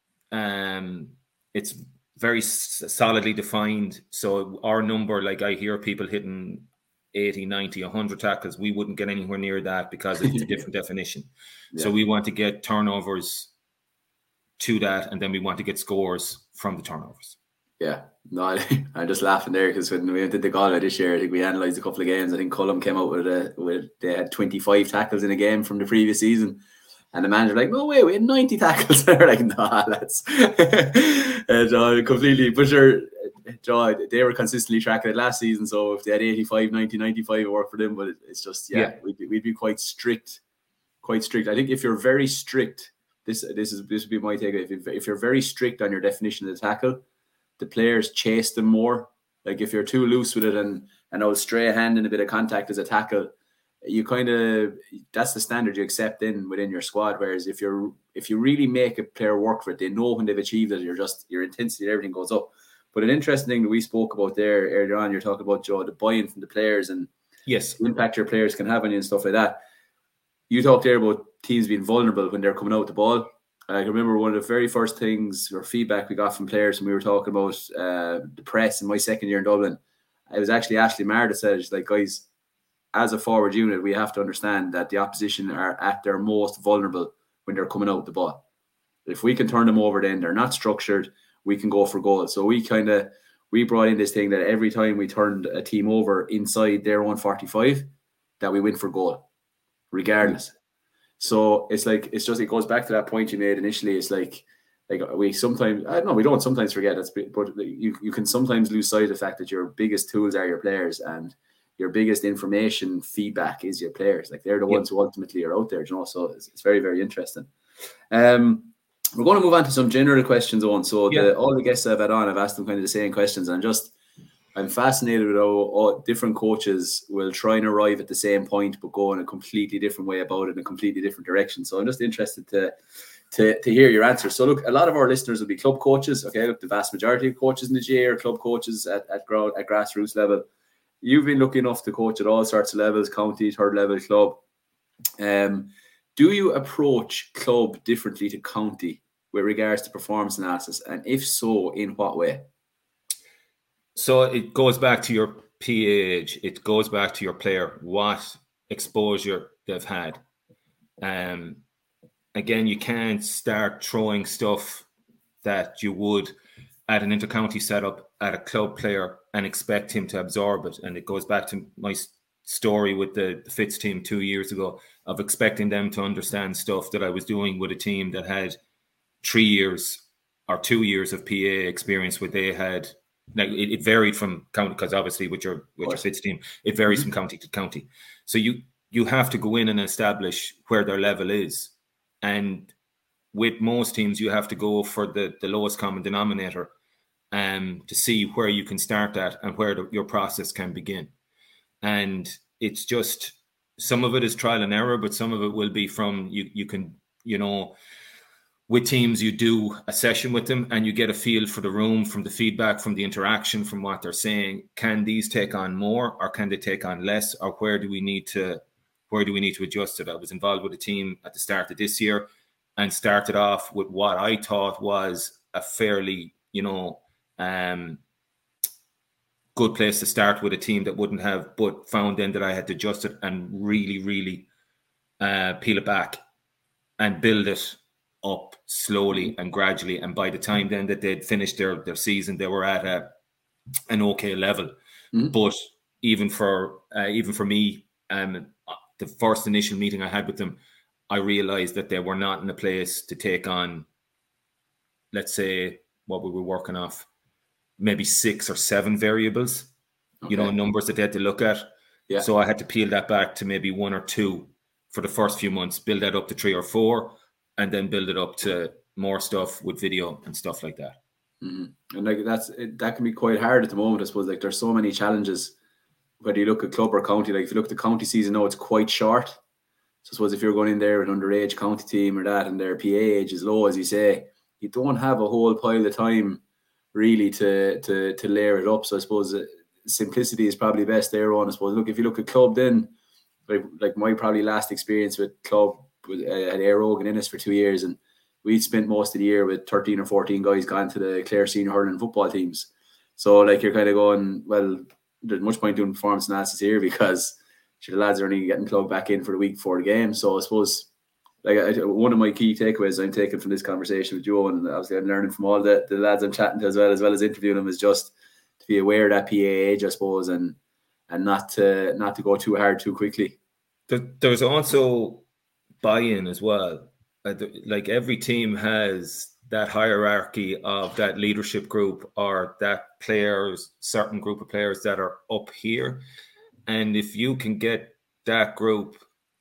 it's very solidly defined. So our number, like I hear people hitting 80, 90, 100 tackles. We wouldn't get anywhere near that because it's a different definition. Yeah. So we want to get turnovers to that, and then we want to get scores from the turnovers. Yeah, no, I'm just laughing there because when we did the Galway this year, I think we analysed a couple of games. I think Colm came out with they had 25 tackles in a game from the previous season, and the manager was like, "No way, we had 90 tackles." They're like, "Nah, that's completely." But sure, they were consistently tracking it last season, so if they had 85, 90, 95, it worked for them. But it's just we'd be quite strict quite strict. I think if you're very strict, this would be my take. If you're very strict on your definition of the tackle, the players chase them more. Like if you're too loose with it and an old stray hand and a bit of contact as a tackle, you kind of, that's the standard you accept within your squad. Whereas if you really make a player work for it, they know when they've achieved it. Your intensity and everything goes up. But an interesting thing that we spoke about there earlier on, you're talking about, Joe, the buy-in from the players and yes, the impact your players can have on you and stuff like that. You talked there about teams being vulnerable when they're coming out with the ball. I remember one of the very first things or feedback we got from players when we were talking about the press in my second year in Dublin. It was actually Ashley Marr that said, like, guys, as a forward unit, we have to understand that the opposition are at their most vulnerable when they're coming out with the ball. If we can turn them over, then they're not structured, we can go for goals. So we brought in this thing that every time we turned a team over inside their own 45, that we win for goal, regardless. So it goes back to that point you made initially. It's like we sometimes, we don't sometimes forget that, but you can sometimes lose sight of the fact that your biggest tools are your players and your biggest information feedback is your players. Like they're the ones who ultimately are out there, you know. So it's very, very interesting. We're going to move on to some general questions on. So all the guests I've had on, I've asked them kind of the same questions, and I'm fascinated with how all different coaches will try and arrive at the same point, but go in a completely different way about it in a completely different direction. So I'm just interested to hear your answers. So look, a lot of our listeners will be club coaches. Okay, look, the vast majority of coaches in the GA are club coaches at grassroots level. You've been lucky enough to coach at all sorts of levels, county, third level, club. Do you approach club differently to county with regards to performance analysis? And if so, in what way? So it goes back to your PA age. It goes back to your player, what exposure they've had. Again, you can't start throwing stuff that you would at an intercounty setup at a club player and expect him to absorb it. And it goes back to my story with the Fitz team 2 years ago of expecting them to understand stuff that I was doing with a team that had 3 years or 2 years of PA experience, where they had, like, it varied from county, because obviously with your Fitz team, it varies from county to county. So you have to go in and establish where their level is. And with most teams, you have to go for the lowest common denominator to see where you can start at and where your process can begin. And it's just, some of it is trial and error, but some of it will be from you can, with teams, you do a session with them and you get a feel for the room, from the feedback, from the interaction, from what they're saying. Can these take on more, or can they take on less, or where do we need to adjust it? I was involved with a team at the start of this year and started off with what I thought was a fairly, good place to start with a team that wouldn't have, but found then that I had to adjust it and really, really peel it back and build it up slowly and gradually. And by the time then that they'd finished their season, they were at an okay level. Mm-hmm. But even for me, the first initial meeting I had with them, I realized that they were not in a place to take on, let's say, what we were working off, maybe 6 or 7 variables, numbers that they had to look at. Yeah. So I had to peel that back to maybe 1 or 2 for the first few months, build that up to 3 or 4, and then build it up to more stuff with video and stuff like that. Mm-hmm. And that can be quite hard at the moment, I suppose. Like, there's so many challenges, whether you look at club or county. Like, if you look at the county season now, it's quite short. So I suppose if you're going in there with an underage county team or that, and their PA age is low, as you say, you don't have a whole pile of time really to layer it up. So I suppose simplicity is probably best there on. I suppose, look, if you look at club, then like my probably last experience with club, at Éire Óg in Ennis for 2 years, and we'd spent most of the year with 13 or 14 guys gone to the Clare senior hurling football teams. So like, you're kind of going, well, there's much point doing performance analysis here, because the lads are only getting plugged back in for the week before the game. So I suppose, like, one of my key takeaways I'm taking from this conversation with Joe, and obviously I'm learning from all the lads I'm chatting to as well as interviewing them, is just to be aware of that PA age, I suppose, and not to go too hard too quickly. There's also buy-in as well. Like, every team has that hierarchy of that leadership group, or that certain group of players that are up here. And if you can get that group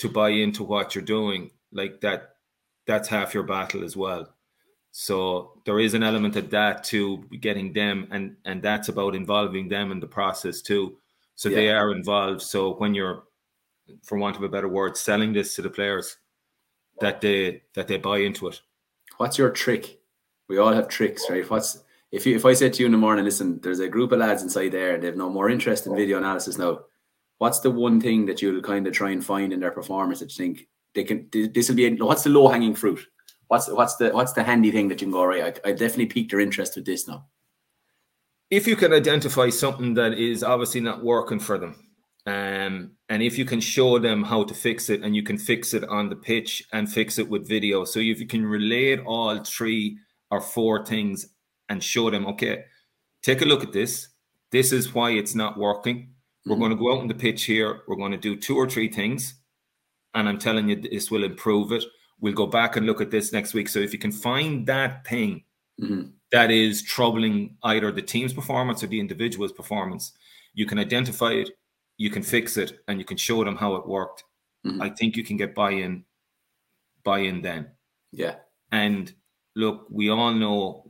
to buy into what you're doing, like that's half your battle as well. So there is an element of that to getting them, and that's about involving them in the process too. So they are involved. So when you're, for want of a better word, selling this to the players, that they buy into it. What's your trick? We all have tricks, right? If I said to you in the morning, listen, there's a group of lads inside there and they've no more interest in video analysis now. What's the one thing that you'll kind of try and find in their performance that you think they can? This will be. What's the low hanging fruit? What's the handy thing that you can go, right? I definitely piqued their interest with this now. If you can identify something that is obviously not working for them, and if you can show them how to fix it, and you can fix it on the pitch and fix it with video, so if you can relate all 3 or 4 things and show them, okay, take a look at this. This is why it's not working. We're going to go out on the pitch here. We're going to do 2 or 3 things, and I'm telling you, this will improve it. We'll go back and look at this next week. So if you can find that thing that is troubling either the team's performance or the individual's performance, you can identify it, you can fix it, and you can show them how it worked. I think you can get buy-in then. Yeah. And look, we all know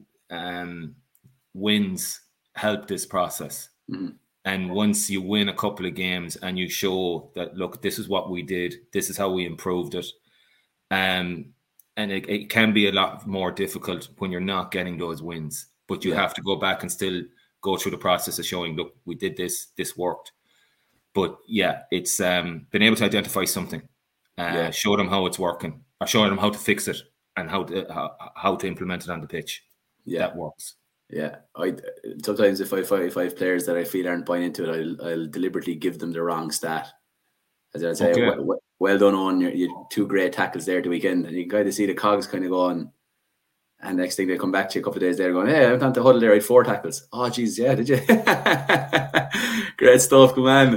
wins help this process. And once you win a couple of games and you show that, look, this is what we did, this is how we improved it. And it can be a lot more difficult when you're not getting those wins, but you have to go back and still go through the process of showing, look, we did this worked. But yeah, it's been able to identify something, show them how it's working, or show them how to fix it and how to implement it on the pitch. Yeah, that works. Yeah, I sometimes if I have players that I feel aren't buying into it, I'll deliberately give them the wrong stat. As I say, well done on your 2 great tackles there the weekend, and you can kind of see the cogs kind of going. And next thing they come back to you a couple of days later going, hey, I went on the huddle there, I had 4 tackles. Oh, geez, yeah, did you? Great stuff, come on.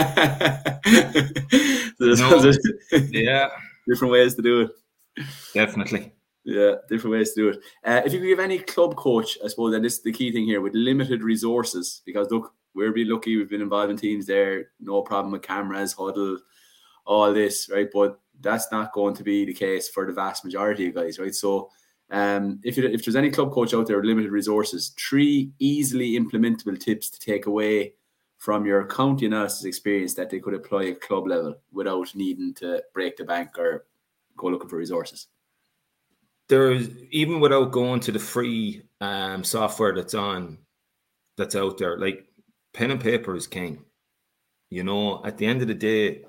Yeah. Different ways to do it. Definitely. Yeah, different ways to do it. If you could give any club coach, I suppose, and this is the key thing here, with limited resources, because look, we're really lucky, we've been involved in teams there, no problem with cameras, huddle, all this, right? But that's not going to be the case for the vast majority of guys, right? So if there's any club coach out there with limited resources, 3 easily implementable tips to take away from your county analysis experience that they could apply at club level without needing to break the bank or go looking for resources. There's, even without going to the free software that's out there, like pen and paper is king. You know, at the end of the day,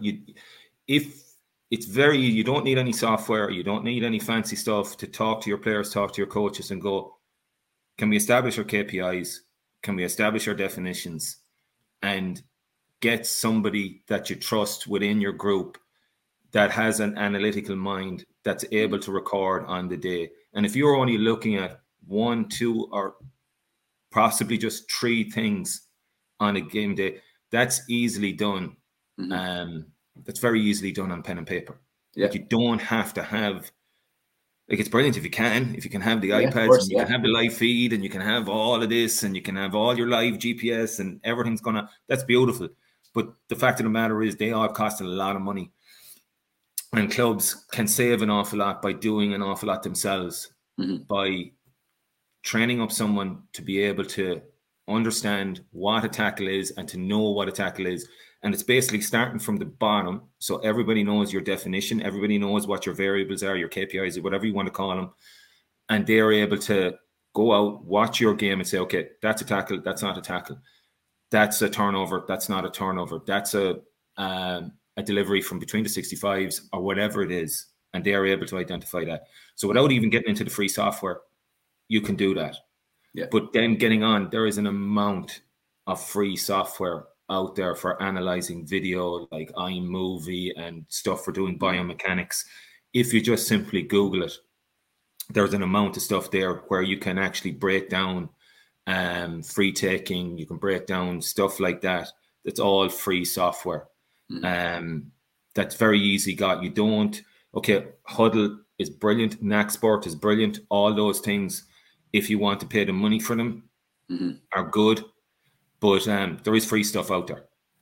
you don't need any software, you don't need any fancy stuff to talk to your players, talk to your coaches and go, can we establish our KPIs? Can we establish our definitions? And get somebody that you trust within your group that has an analytical mind that's able to record on the day. And if you're only looking at 1, 2, or possibly just 3 things on a game day, that's easily done. That's very easily done on pen and paper. Yeah. Like, you don't have to have, like, it's brilliant if you can have the iPads, course, and you can have the live feed, and you can have all of this, and you can have all your live GPS, and everything's that's beautiful. But the fact of the matter is, they all cost a lot of money, and clubs can save an awful lot by doing an awful lot themselves, by training up someone to be able to understand what a tackle is and to know what a tackle is. And it's basically starting from the bottom. So everybody knows your definition. Everybody knows what your variables are, your KPIs, or whatever you want to call them. And they're able to go out, watch your game and say, okay, that's a tackle. That's not a tackle. That's a turnover. That's not a turnover. That's a delivery from between the 65s or whatever it is. And they're able to identify that. So without even getting into the free software, you can do that. Yeah. But then getting on, there is an amount of free software out there for analyzing video, like iMovie and stuff for doing biomechanics. If you just simply Google it, there's an amount of stuff there where you can actually break down free taking. You can break down stuff like that. That's all free software. That's very easy got. You don't, Huddle is brilliant. Naxport is brilliant. All those things, if you want to pay the money for them, are good. But there is free stuff out there.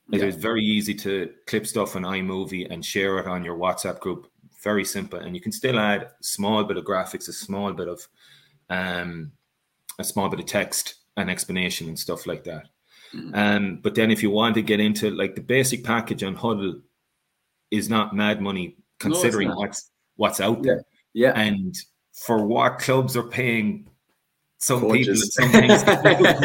It is very easy to clip stuff on iMovie and share it on your WhatsApp group. Very simple, and you can still add a small bit of graphics, a small bit of text and explanation and stuff like that. But then if you want to get into like the basic package on Huddle is not mad money considering what's out there. Yeah. And for what clubs are paying some coaches. People and some things,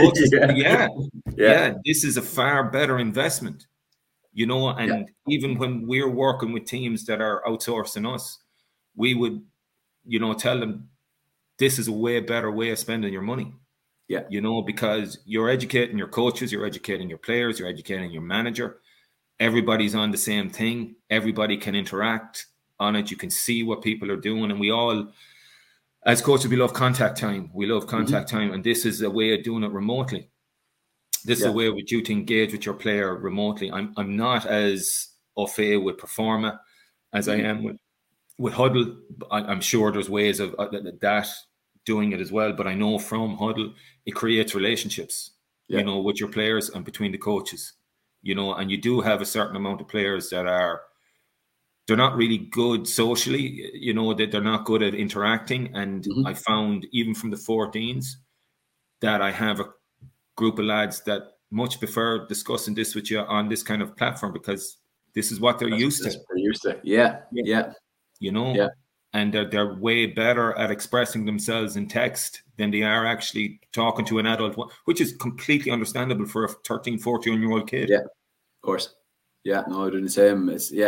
coaches, this is a far better investment, you know. And even when we're working with teams that are outsourcing us, we would, you know, tell them this is a way better way of spending your money. Yeah, you know, because you're educating your coaches, you're educating your players, you're educating your manager. Everybody's on the same thing. Everybody can interact on it. You can see what people are doing. And we all, as coaches, we love contact time. We love contact time. And this is a way of doing it remotely. This is a way with you to engage with your player remotely. I'm not as au fait with Performa as I am with Huddle. I'm sure there's ways of that doing it as well. But I know from Huddle, it creates relationships, you know, with your players and between the coaches. You know, and you do have a certain amount of players that they're not really good socially, you know, that they're not good at interacting. And I found even from the 14s that I have a group of lads that much prefer discussing this with you on this kind of platform because this is what they're used to. They're used to. Yeah. You know, and they're way better at expressing themselves in text than they are actually talking to an adult, which is completely understandable for a 13, 14-year-old kid. Yeah, of course. Yeah, no, I do the same.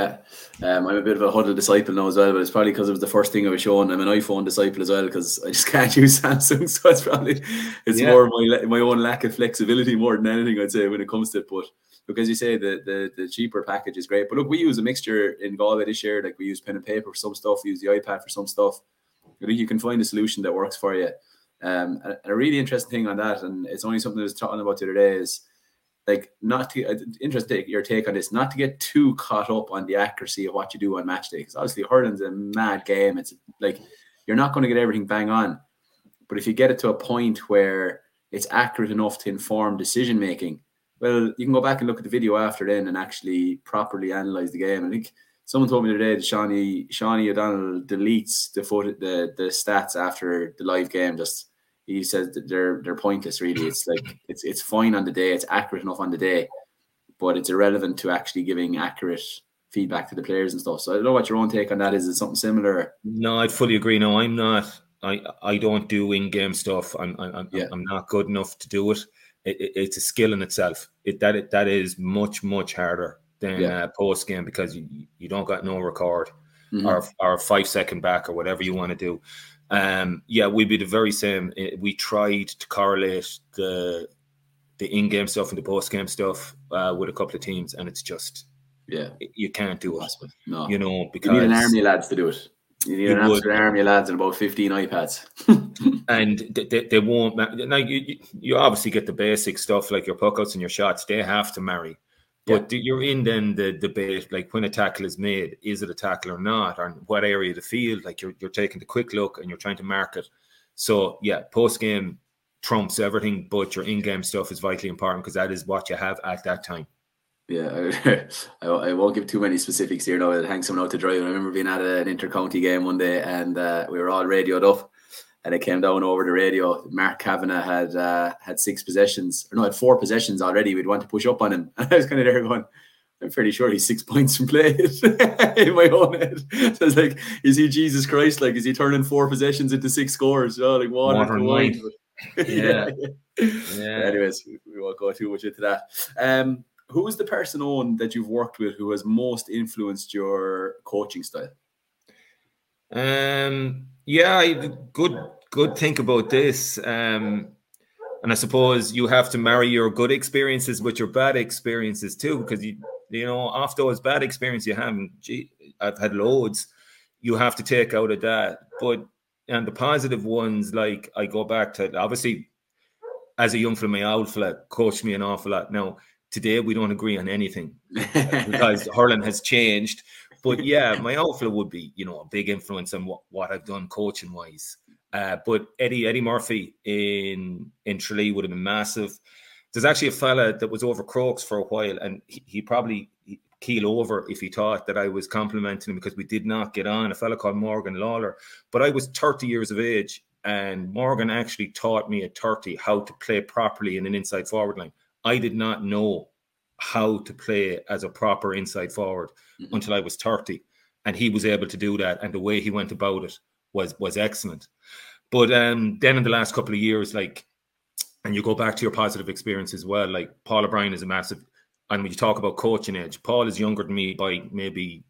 I'm a bit of a Huddle disciple now as well, but it's probably because it was the first thing I was shown. I'm an iPhone disciple as well because I just can't use Samsung, so it's more my own lack of flexibility more than anything, I'd say, when it comes to it. But look, as you say, the cheaper package is great. But look, we use a mixture in Galway this year. Like we use pen and paper for some stuff, we use the iPad for some stuff. I think you can find a solution that works for you. And a really interesting thing on that, and it's only something I was talking about the other day, is like not to interesting your take on this, not to get too caught up on the accuracy of what you do on match day. Because obviously hurling's a mad game. It's like you're not going to get everything bang on, but if you get it to a point where it's accurate enough to inform decision making, well, you can go back and look at the video after then and actually properly analyze the game. I think someone told me the other day that Shawnee O'Donnell deletes the stats after the live game. Just he says that they're pointless. Really, it's like it's fine on the day, it's accurate enough on the day, but it's irrelevant to actually giving accurate feedback to the players and stuff. So I don't know what your own take on that is. Is it something similar? No, I'd fully agree. No, I'm not. I don't do in-game stuff. I'm not good enough to do it. It's a skill in itself. That is much harder than post game because you don't got no record or 5 second back or whatever you want to do. We'd be the very same. We tried to correlate the in-game stuff and the post-game stuff with a couple of teams, and it's just you can't do it. No, you know, because you need an army of lads to do it. You need an absolute army of lads and about 15 iPads. And they won't. Now you obviously get the basic stuff like your puckouts and your shots. They have to marry. But you're in then the debate, like when a tackle is made, is it a tackle or not? Or what area of the field? Like you're taking the quick look and you're trying to mark it. So post-game trumps everything, but your in-game stuff is vitally important because that is what you have at that time. Yeah, I won't give too many specifics here now. I'll hang someone out to dry. I remember being at an inter-county game one day and we were all radioed up. And it came down over the radio. Mark Kavanagh had 6 possessions, or no, had 4 possessions already. We'd want to push up on him. And I was kind of there going, I'm pretty sure he's 6 points from play in my own head. So I was like, is he Jesus Christ? Like, is he turning 4 possessions into 6 scores? Oh, like water and wine. Yeah. Anyways, we won't go too much into that. Who is the person, Owen, that you've worked with who has most influenced your coaching style? Good think about this. And I suppose you have to marry your good experiences with your bad experiences too, because you know, off those bad experiences you have, I've had loads, you have to take out of that. But and the positive ones, like I go back to, obviously, as a young fella, my old fella coached me an awful lot. Now, today we don't agree on anything because hurling has changed. But my old fella would be, you know, a big influence on what I've done coaching wise. But Eddie Murphy in Tralee would have been massive. there's actually a fella that was over Crokes for a while, and he probably keel over if he thought that I was complimenting him because we did not get on. A fella called Morgan Lawler, but I was 30 years of age, and Morgan actually taught me at 30 how to play properly in an inside forward line. I did not know how to play as a proper inside forward until I was 30, and he was able to do that, and the way he went about it was excellent. But then in the last couple of years, like, and you go back to your positive experience as well, like Paul O'Brien is a massive, and when you talk about coaching age, Paul is younger than me by maybe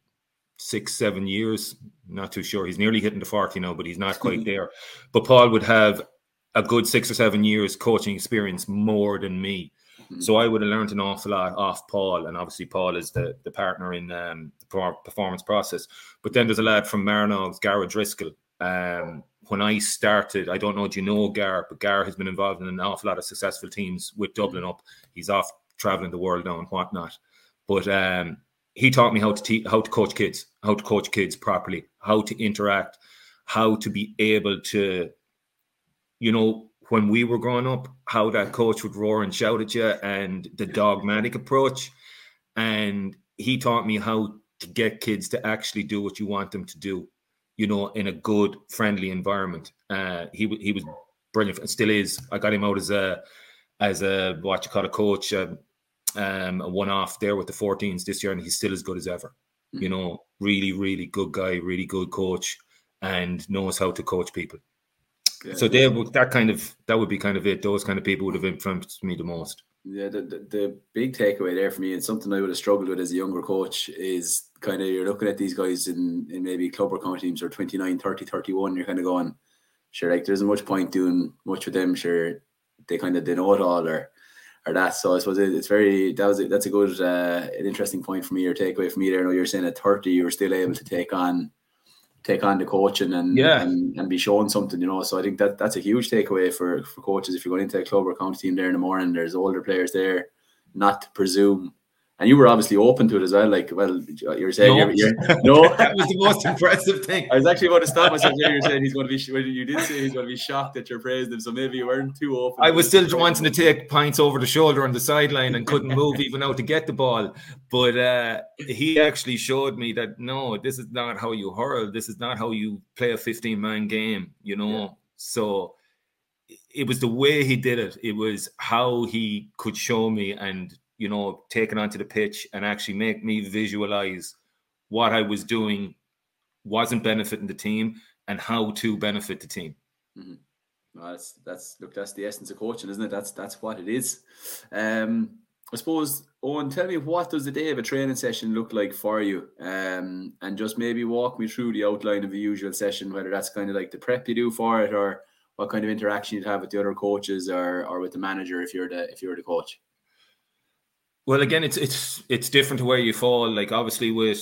6-7 years, not too sure. He's nearly hitting the 40 now, but he's not quite there. But Paul would have a good 6 or 7 years coaching experience more than me. So I would have learned an awful lot off Paul, and obviously Paul is the partner in the performance process. But then there's a lad from Marnogs, Gar O'Driscoll. When I started, I don't know, do you know Gar, but Gar has been involved in an awful lot of successful teams with Dublin up. He's off traveling the world now and whatnot. But he taught me how to coach kids properly, how to interact, how to be able to, you know, when we were growing up, how that coach would roar and shout at you, and the dogmatic approach. And he taught me how to get kids to actually do what you want them to do, you know, in a good, friendly environment. He was brilliant, and still is. I got him out as a what you call a coach, a one-off there with the 14s this year, and he's still as good as ever. You know, really, really good guy, really good coach, and knows how to coach people. Yeah, so that would be kind of it. Those kind of people would have influenced me the most. Yeah, the big takeaway there for me, and something I would have struggled with as a younger coach, is kind of you're looking at these guys in maybe club or county teams, or 29, 30, 31. You're kind of going, sure, like there isn't much point doing much with them. Sure, they kind of know it all, or that. So I suppose it's that's a good, an interesting point for me, or takeaway for me there. I know you're saying at 30 you were still able to take on the coaching and be shown something, you know. So I think that's a huge takeaway for coaches. If you're going into a club or county team there in the morning, there's older players there, not to presume. And you were obviously open to it as well. Like, well, you're saying no, that was the most impressive thing. I was actually going to stop myself there. You're saying he's going to be. You did say he's going to be shocked that you're praising him, so maybe you weren't too open. I was still wanting to take pints over the shoulder on the sideline and couldn't move even out to get the ball. But he actually showed me that no, this is not how you hurl. This is not how you play a 15-man game. You know, yeah. So it was the way he did it. It was how he could show me and, you know, take it onto the pitch and actually make me visualize what I was doing wasn't benefiting the team and how to benefit the team. Mm-hmm. Well, that's the essence of coaching, isn't it? That's what it is. I suppose, Owen, tell me, what does the day of a training session look like for you? And just maybe walk me through the outline of the usual session, whether that's kind of like the prep you do for it, or what kind of interaction you'd have with the other coaches or with the manager if you're the coach. Well, again, it's different to where you fall. Like, obviously with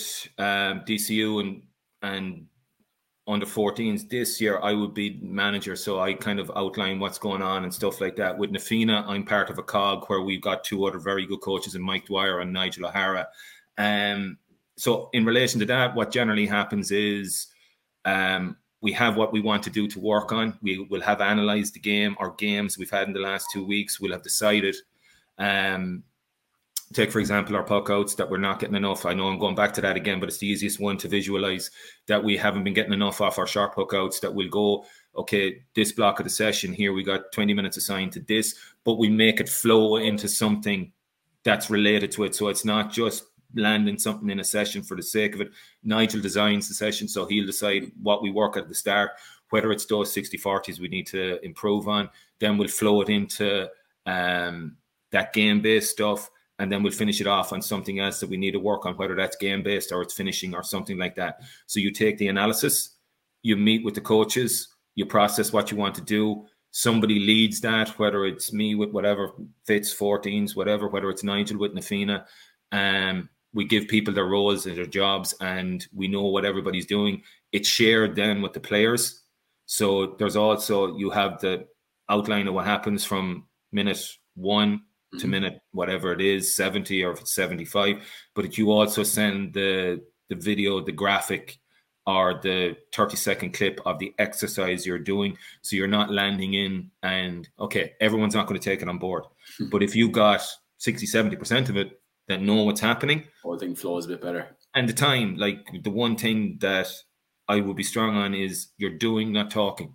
DCU and under 14s this year, I would be manager, so I kind of outline what's going on and stuff like that. With Nafina, I'm part of a cog where we've got two other very good coaches in Mike Dwyer and Nigel O'Hara. So in relation to that, what generally happens is we have what we want to do to work on. We will have analysed the game or games we've had in the last 2 weeks. We'll have decided. Take, for example, our puck outs that we're not getting enough. I know I'm going back to that again, but it's the easiest one to visualize, that we haven't been getting enough off our sharp puck outs, that we'll go, okay, this block of the session here, we got 20 minutes assigned to this, but we make it flow into something that's related to it. So it's not just landing something in a session for the sake of it. Nigel designs the session, so he'll decide what we work at the start, whether it's those 60-40s we need to improve on. Then we'll flow it into that game-based stuff. And then we'll finish it off on something else that we need to work on, whether that's game-based or it's finishing or something like that. So you take the analysis, you meet with the coaches, you process what you want to do. Somebody leads that, whether it's me with whatever fits, 14s, whatever, whether it's Nigel with Nafina. We give people their roles and their jobs, and we know what everybody's doing. It's shared then with the players. So there's also, you have the outline of what happens from minute 1 to minute, whatever it is, 70 or if it's 75, but you also send the video, the graphic, or the 30-second clip of the exercise you're doing. So you're not landing in and, okay, everyone's not going to take it on board. But if you got 60, 70% of it that know what's happening, whole thing flows a bit better. And the time, like the one thing that I would be strong on is you're doing, not talking.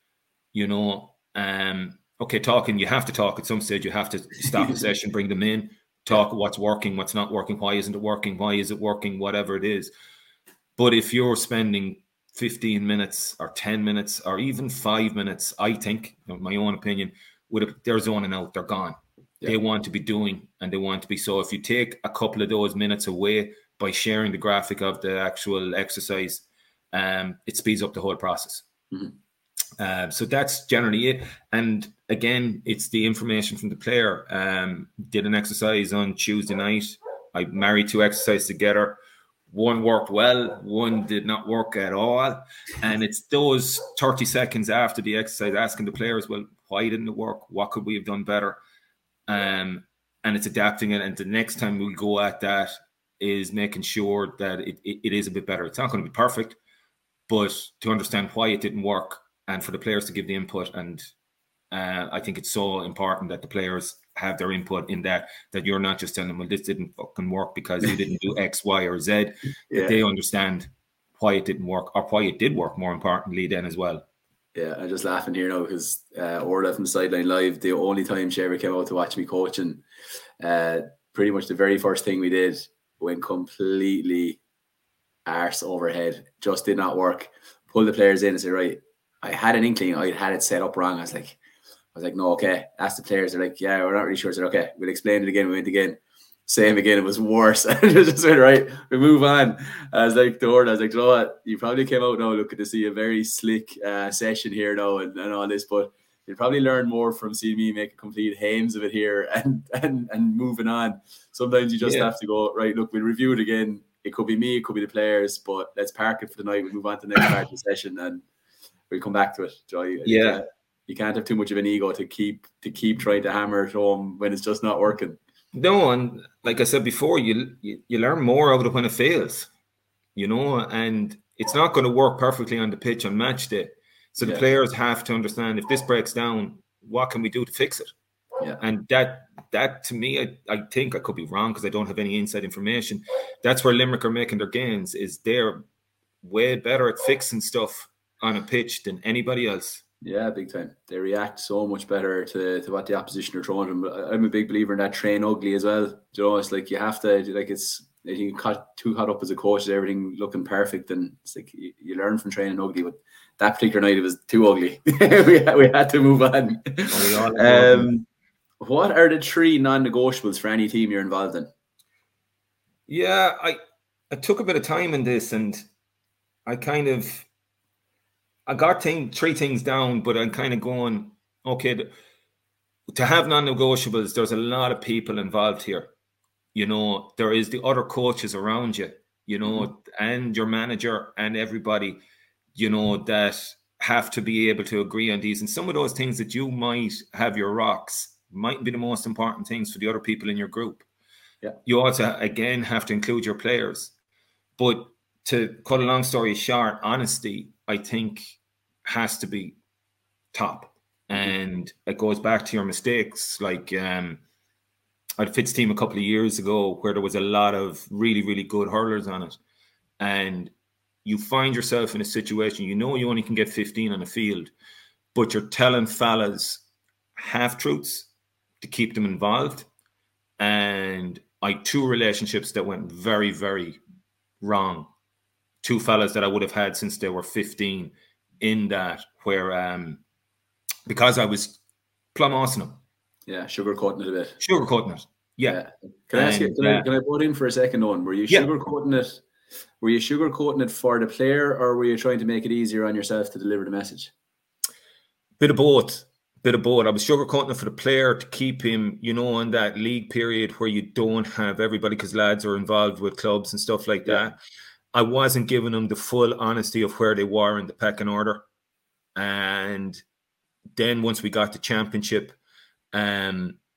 Okay, talking, you have to talk at some stage. You have to stop the session, bring them in, talk what's working, what's not working, why isn't it working, why is it working, whatever it is. But if you're spending 15 minutes or 10 minutes or even 5 minutes, I think, my own opinion, they're zoning out, they're gone. Yeah. They want to be doing and they want to be. So if you take a couple of those minutes away by sharing the graphic of the actual exercise, it speeds up the whole process. Mm-hmm. So that's generally it. And again, it's the information from the player. Did an exercise on Tuesday night. I married 2 exercises together. One worked well, one did not work at all. And it's those 30 seconds after the exercise asking the players, well, why didn't it work? What could we have done better? And it's adapting it. And the next time we go at that is making sure that it is a bit better. It's not going to be perfect, but to understand why it didn't work and for the players to give the input. And I think it's so important that the players have their input in that you're not just telling them, well, this didn't fucking work because you didn't do X, Y, or Z. That they understand why it didn't work or why it did work, more importantly, then as well. Yeah, I'm just laughing here now because Orla from Sideline Live, the only time she ever came out to watch me coaching, pretty much the very first thing we did went completely arse overhead, just did not work. Pull the players in and say, right, I had an inkling, I had it set up wrong. I was like, no, okay. Ask the players. They're like, yeah, we're not really sure. I said, okay, we'll explain it again. We went again. Same again. It was worse. I just said, right, we move on. I was like, you know what? You probably came out now looking to see a very slick session here now and all this, but you'll probably learn more from seeing me make a complete hames of it here and moving on. Sometimes you just have to go, right, look, we'll review it again. It could be me, it could be the players, but let's park it for the night. We'll move on to the next part of the session and we'll come back to it. Joy. You can't have too much of an ego to keep trying to hammer it home when it's just not working. No, and like I said before, you learn more out of it when it fails, and it's not going to work perfectly on the pitch on match day. So the players have to understand, if this breaks down, what can we do to fix it? Yeah. And that to me, I think I could be wrong because I don't have any inside information. That's where Limerick are making their gains, is they're way better at fixing stuff on a pitch than anybody else. Yeah, big time. They react so much better to what the opposition are throwing them. I'm a big believer in that train ugly as well. It's like you have to, like, it's, you got too caught up as a coach, everything looking perfect, and it's like you learn from training ugly. But that particular night, it was too ugly. we had to move on. What are the 3 non-negotiables for any team you're involved in? Yeah, I took a bit of time in this, and I got 3 things down, but I'm kind of going, okay, to have non-negotiables, there's a lot of people involved here. There is the other coaches around you, and your manager and everybody, that have to be able to agree on these. And some of those things that you might have your rocks might be the most important things for the other people in your group. Yeah. You also, again, have to include your players. But to cut a long story short, honesty, I think, has to be top. And it goes back to your mistakes. Like I had a Fitz team a couple of years ago where there was a lot of really, really good hurlers on it. And you find yourself in a situation, you only can get 15 on the field, but you're telling fellas half-truths to keep them involved. And I had 2 relationships that went very, very wrong. 2 fellas that I would have had since they were 15 in that, where because I was plumb awesome them. Yeah, sugarcoating it a bit. Sugarcoating it. Yeah. Can I ask you, can I put in for a second on? Were you sugarcoating it? Were you sugarcoating it for the player, or were you trying to make it easier on yourself to deliver the message? Bit of both. I was sugarcoating it for the player to keep him, in that league period where you don't have everybody, because lads are involved with clubs and stuff like that. I wasn't giving them the full honesty of where they were in the pecking order. And then once we got the championship,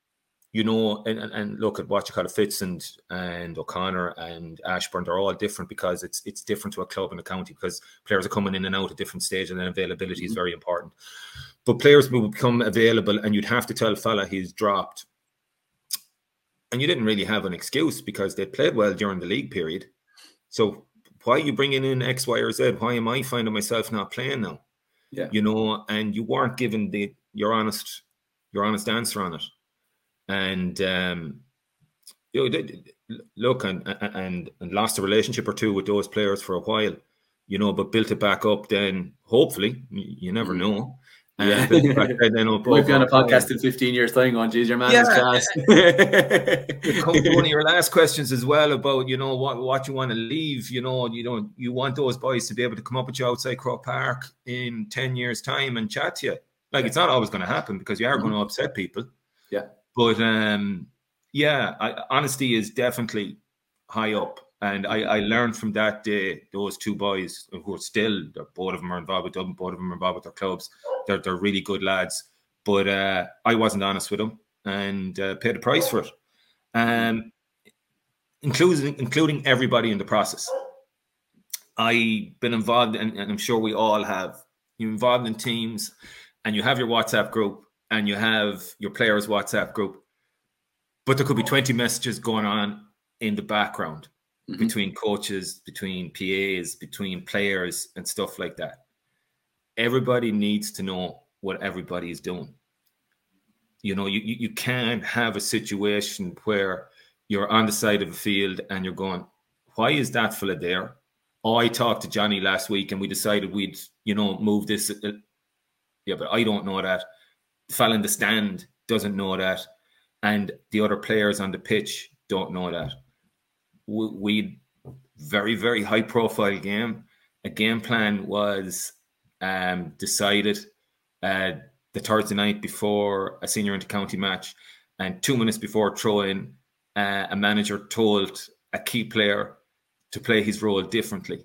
you know, and look at what you call it, Fitz and O'Connor and Ashburn, they're all different because it's different to a club and a county because players are coming in and out at different stages and then availability is very important. But players will become available and you'd have to tell a fella he's dropped. And you didn't really have an excuse because they played well during the league period. So why are you bringing in X, Y, or Z? Why am I finding myself not playing now? Yeah. You know, and you weren't given your honest answer on it. And you know, look, and lost a relationship or two with those players for a while, you know, but built it back up. Then hopefully, you never know. Yeah, built it back then might be on a podcast in 15 years' time. Going, geez, your man is class. Come to one of your last questions as well about, you know, what you want to leave. You know, you want those boys to be able to come up with you outside Croke Park in 10 years' time and chat to you. Like, it's not always going to happen because you are going to upset people. Yeah. But honesty is definitely high up. And I learned from that day, those two boys who are still, both of them are involved with Dublin, both of them are involved with their clubs. They're really good lads. But I wasn't honest with them and paid the price for it. Including everybody in the process. I've been involved, and I'm sure we all have, you're involved in teams and you have your WhatsApp group and you have your players' WhatsApp group, but there could be 20 messages going on in the background between coaches, between PAs, between players and stuff like that. Everybody needs to know what everybody is doing. You know, you can't have a situation where you're on the side of a field and you're going, why is that fella there? Oh, I talked to Johnny last week and we decided we'd, you know, move this. Yeah, but I don't know that. The fella in the stand doesn't know that. And the other players on the pitch don't know that. We very, very high profile game. A game plan was decided the Thursday night before a senior inter-county match, and 2 minutes before throw-in, a manager told a key player to play his role differently.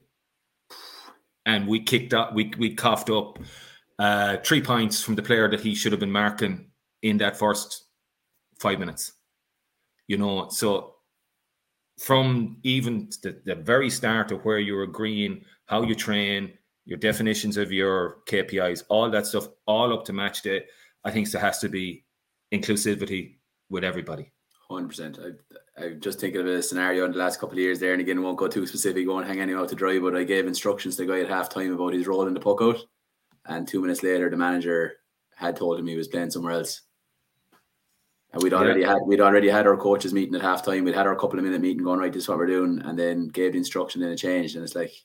And we kicked up, we coughed up 3 points from the player that he should have been marking in that first 5 minutes. You know, so from even the very start of where you're agreeing, how you train, your definitions of your KPIs, all that stuff, all up to match day, I think there has to be inclusivity with everybody. 100%. I'm just thinking of a scenario in the last couple of years there, and again, I won't go too specific, won't hang anyone out to dry, but I gave instructions to the guy at half time about his role in the puck out, and 2 minutes later, the manager had told him he was playing somewhere else. And we'd already had our coaches meeting at halftime. We'd had our couple of minute meeting going, right, this is what we're doing, and then gave the instruction, and it changed. And it's like,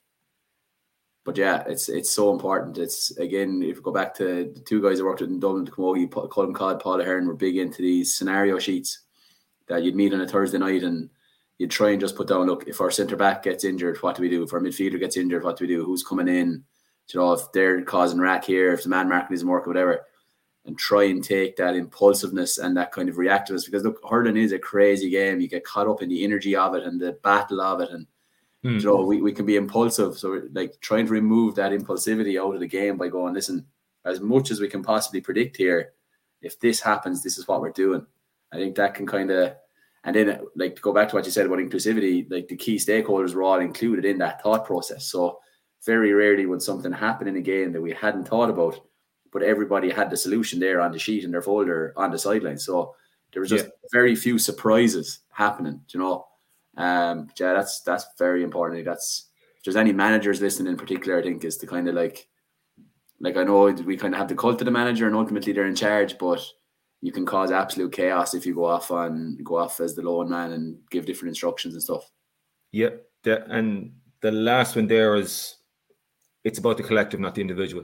but yeah, it's so important. It's, again, if you go back to the two guys that worked with in Dublin, Camogie, Colin Codd, Paul Ahern, were big into these scenario sheets that you'd meet on a Thursday night and you'd try and just put down, look, if our centre back gets injured, what do we do? If our midfielder gets injured, what do we do? Who's coming in? You know, if they're causing rack here, if the man marking isn't working, whatever. And try and take that impulsiveness and that kind of reactiveness, because look, hurling is a crazy game. You get caught up in the energy of it and the battle of it, and you know, we can be impulsive. So like trying to remove that impulsivity out of the game by going, listen, as much as we can possibly predict here, if this happens, this is what we're doing. I think that can kind of, and then like to go back to what you said about inclusivity, like the key stakeholders were all included in that thought process. So very rarely would something happen in a game that we hadn't thought about, but everybody had the solution there on the sheet in their folder on the sideline. So there was just very few surprises happening, you know. Yeah, that's very important. That's, if there's any managers listening in particular, I think is to kind of like I know we kind of have the cult of the manager and ultimately they're in charge, but you can cause absolute chaos if you go off as the lone man and give different instructions and stuff. Yeah, and the last one there is, it's about the collective, not the individual.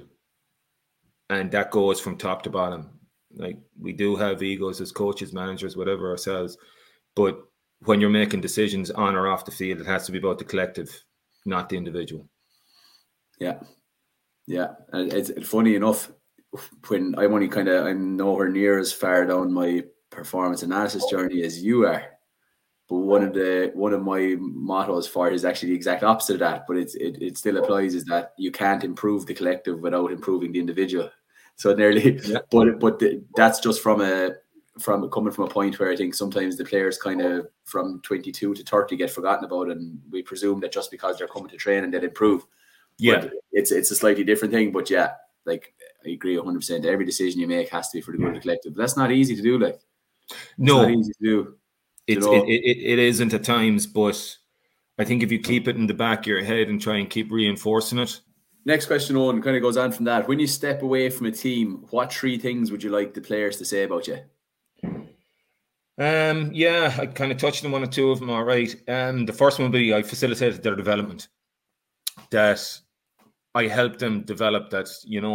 And that goes from top to bottom. Like, we do have egos as coaches, managers, whatever ourselves. But when you're making decisions on or off the field, it has to be about the collective, not the individual. Yeah. Yeah. And it's funny enough, when I'm nowhere near as far down my performance analysis journey as you are. But one of my mottos for it is actually the exact opposite of that, but it still applies, is that you can't improve the collective without improving the individual. So nearly, but that's just from a from coming from a point where I think sometimes the players kind of from 22 to 30 get forgotten about, and we presume that just because they're coming to train and they'll improve. Yeah, but it's a slightly different thing. But yeah, like I agree 100%. Every decision you make has to be for the good of the collective. But that's not easy to do. Like, no, not easy to do. It isn't at times, but I think if you keep it in the back of your head and try and keep reinforcing it. Next question, Owen, kind of goes on from that. When you step away from a team, what 3 things would you like the players to say about you? Yeah, I kind of touched on 1 or 2 of them. All right. The first one would be I facilitated their development. That I helped them develop. That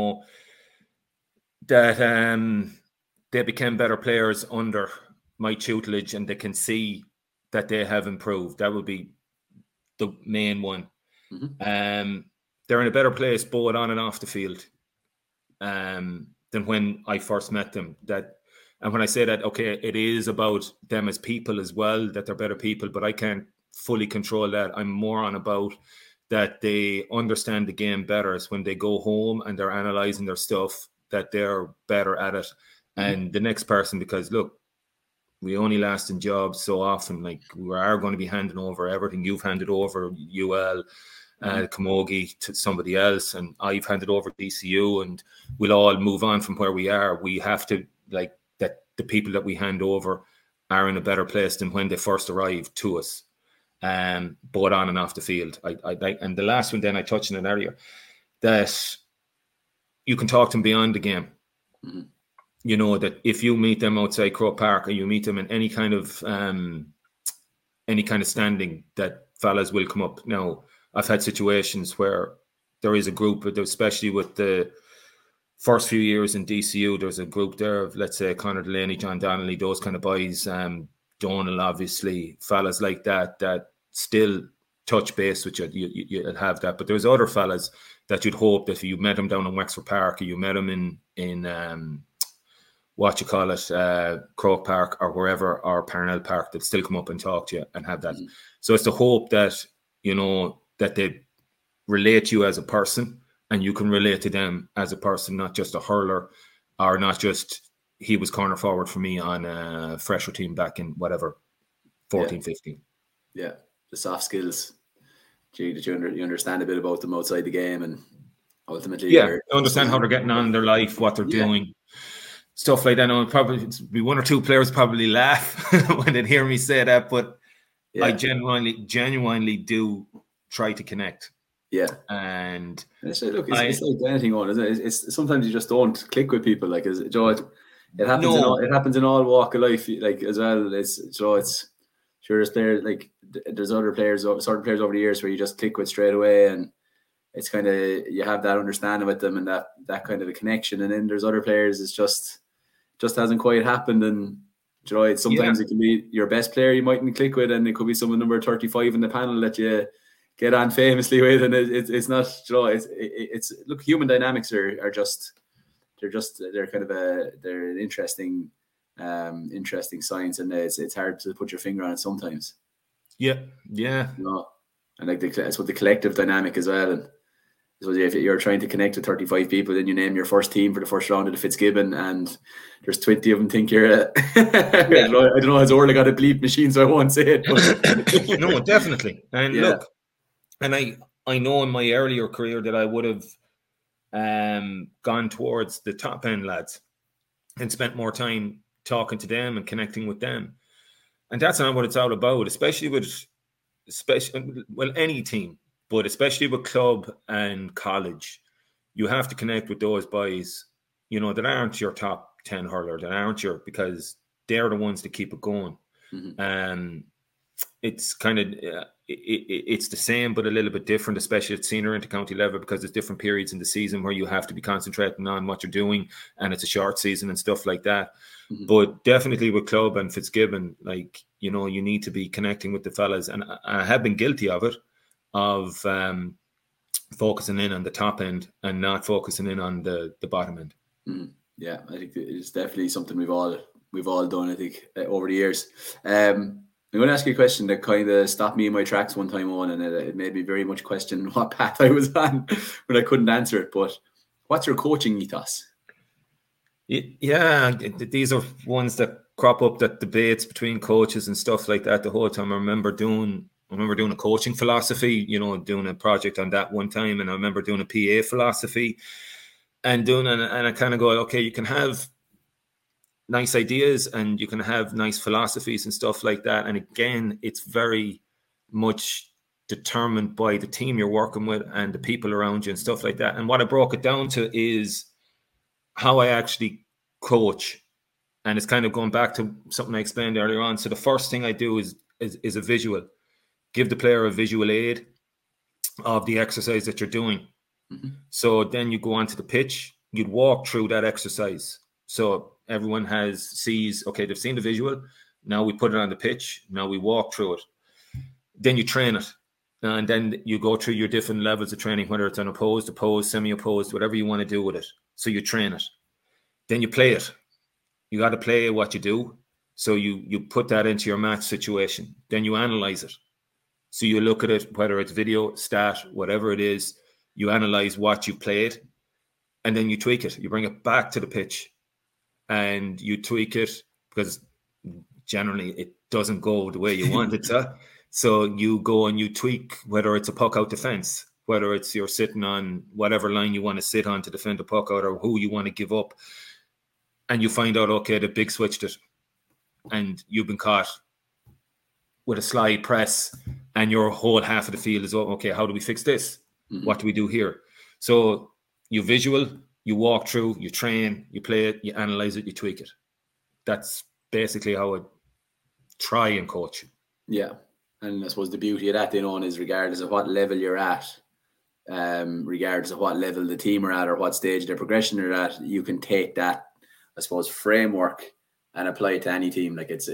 that they became better players under my tutelage, and they can see that they have improved. That would be the main one. Mm-hmm. They're in a better place both on and off the field than when I first met them. And when I say that, okay, it is about them as people as well, that they're better people, but I can't fully control that. I'm more on about that they understand the game better. It's when they go home and they're analysing their stuff, that they're better at it. Mm-hmm. And the next person, because look, we only last in jobs so often. Like, we are going to be handing over everything. You've handed over UL, Camogie to somebody else, and I've handed over DCU, and we'll all move on from where we are. We have to, like, that the people that we hand over are in a better place than when they first arrived to us, both on and off the field. And the last one, then I touched on it earlier, that you can talk to them beyond the game. Mm-hmm. You know, that if you meet them outside Croke Park, or you meet them in any kind of standing, that fellas will come up. Now, I've had situations where there is a group, especially with the first few years in DCU, there's a group there of, let's say, Conor Delaney, John Donnelly, those kind of boys, Donal, obviously, fellas like that still touch base with you. You'd have that. But there's other fellas that you'd hope that if you met them down in Wexford Park, or you met them in Croke Park or wherever, or Parnell Park, they'd still come up and talk to you and have that. Mm-hmm. So it's the hope that, that they relate to you as a person, and you can relate to them as a person, not just a hurler, or not just he was corner forward for me on a fresher team back in whatever, 14, 15. Yeah, the soft skills. That you understand a bit about them outside the game, and ultimately, understand how they're getting on in their life, what they're doing, stuff like that. I'll probably be 1 or 2 players probably laugh when they hear me say that, but I genuinely do try to connect. Yeah, and it's like anything on, isn't it? It's sometimes you just don't click with people. Like, it happens. It happens in all walk of life. Like, as well, it's sure there's players, like there's other players, certain players over the years where you just click with straight away, and it's kind of, you have that understanding with them and that kind of a connection. And then there's other players, it's just hasn't quite happened. And sometimes it can be your best player you mightn't click with, and it could be someone number 35 in the panel that you get on famously with, and it's not. It's look, human dynamics are they're kind of they're an interesting science, and it's hard to put your finger on it sometimes. Yeah. And like it's what the collective dynamic as well. And so if you're trying to connect with 35 people, then you name your first team for the first round of the Fitzgibbon, and there's 20 of them think you're I don't know, has Orla got a bleep machine, so I won't say it. But no, definitely. And look, and I know in my earlier career that I would have gone towards the top end lads and spent more time talking to them and connecting with them. And that's not what it's all about, especially any team, but especially with club and college. You have to connect with those boys, that aren't your top 10 hurler, that aren't because they're the ones that keep it going. Mm-hmm. It's kind of it's the same but a little bit different, especially at senior intercounty level, because there's different periods in the season where you have to be concentrating on what you're doing, and it's a short season and stuff like that. Mm-hmm. But definitely with club and Fitzgibbon, like, you need to be connecting with the fellas, and I have been guilty of it, of focusing in on the top end and not focusing in on the bottom end. Mm-hmm. Yeah, I think it's definitely something we've all done, I think, over the years. I'm going to ask you a question that kind of stopped me in my tracks one time on, and it made me very much question what path I was on when I couldn't answer it. But what's your coaching ethos? Yeah, these are ones that crop up, that debates between coaches and stuff like that the whole time. I remember doing a coaching philosophy, doing a project on that one time, and I remember doing a PA philosophy and I kind of go, okay, you can have nice ideas and you can have nice philosophies and stuff like that. And again, it's very much determined by the team you're working with and the people around you and stuff like that. And what I broke it down to is how I actually coach. And it's kind of going back to something I explained earlier on. So the first thing I do is a visual. Give the player a visual aid of the exercise that you're doing. Mm-hmm. So then you go onto the pitch, you'd walk through that exercise. So everyone sees, okay, they've seen the visual. Now we put it on the pitch. Now we walk through it. Then you train it. And then you go through your different levels of training, whether it's unopposed, opposed, semi-opposed, whatever you want to do with it. So you train it. Then you play it. You got to play what you do. So you put that into your match situation. Then you analyze it. So you look at it, whether it's video, stat, whatever it is, you analyze what you played, and then you tweak it. You bring it back to the pitch and you tweak it, because generally it doesn't go the way you want it to. So you go and you tweak, whether it's a puck out defense, whether it's you're sitting on whatever line you want to sit on to defend the puck out, or who you want to give up. And you find out, okay, the big switched it and you've been caught with a slide press and your whole half of the field is, okay, how do we fix this? Mm-hmm. What do we do here? So you visual, you walk through, you train, you play it, you analyze it, you tweak it. That's basically how I try and coach. Yeah. And I suppose the beauty of that then on is, regardless of what level you're at, regardless of what level the team are at or what stage of their progression are at, you can take that, I suppose, framework and apply it to any team. Like it's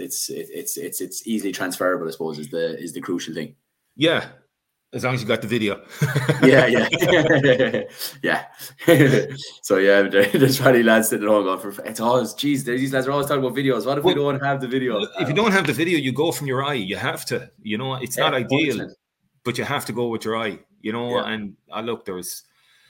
easily transferable, I suppose, is the crucial thing. Yeah, as long as you got the video. yeah. So yeah, there's probably lads sitting at home going, it's always, geez, these lads are always talking about videos. What if we don't have the video? If you don't have the video, you go from your eye. You have to. It's not ideal, 100%. But you have to go with your eye. And I look, there is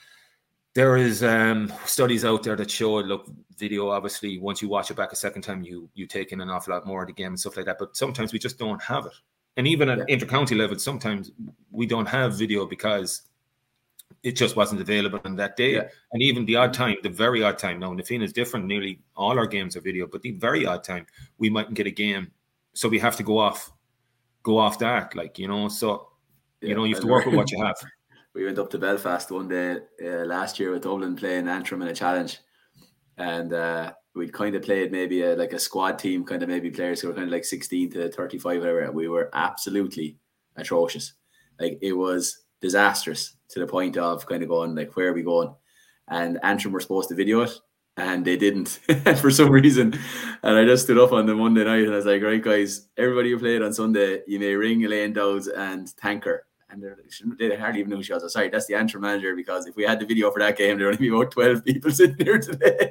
studies out there that show, look, video, obviously, once you watch it back a second time, you take in an awful lot more of the game and stuff like that. But sometimes we just don't have it. And even at intercounty level, sometimes we don't have video because it just wasn't available on that day. Yeah. And even the very odd time, now in the Feen is different, nearly all our games are video, but the very odd time, we mightn't get a game. So we have to go off that, so, you have to work with what you have. We went up to Belfast one day last year with Dublin playing Antrim in a challenge. And we'd kind of played maybe a squad team, kind of maybe players who were kind of like 16 to 35, whatever. And we were absolutely atrocious. Like, it was disastrous to the point of kind of going, like, where are we going? And Antrim were supposed to video it, and they didn't for some reason. And I just stood up on the Monday night and I was like, right, guys, everybody who played on Sunday, you may ring Elaine Dowds and thank her. And they hardly even knew who she was. I'm sorry, that's the Antrim manager, because if we had the video for that game, there would only be about 12 people sitting here today.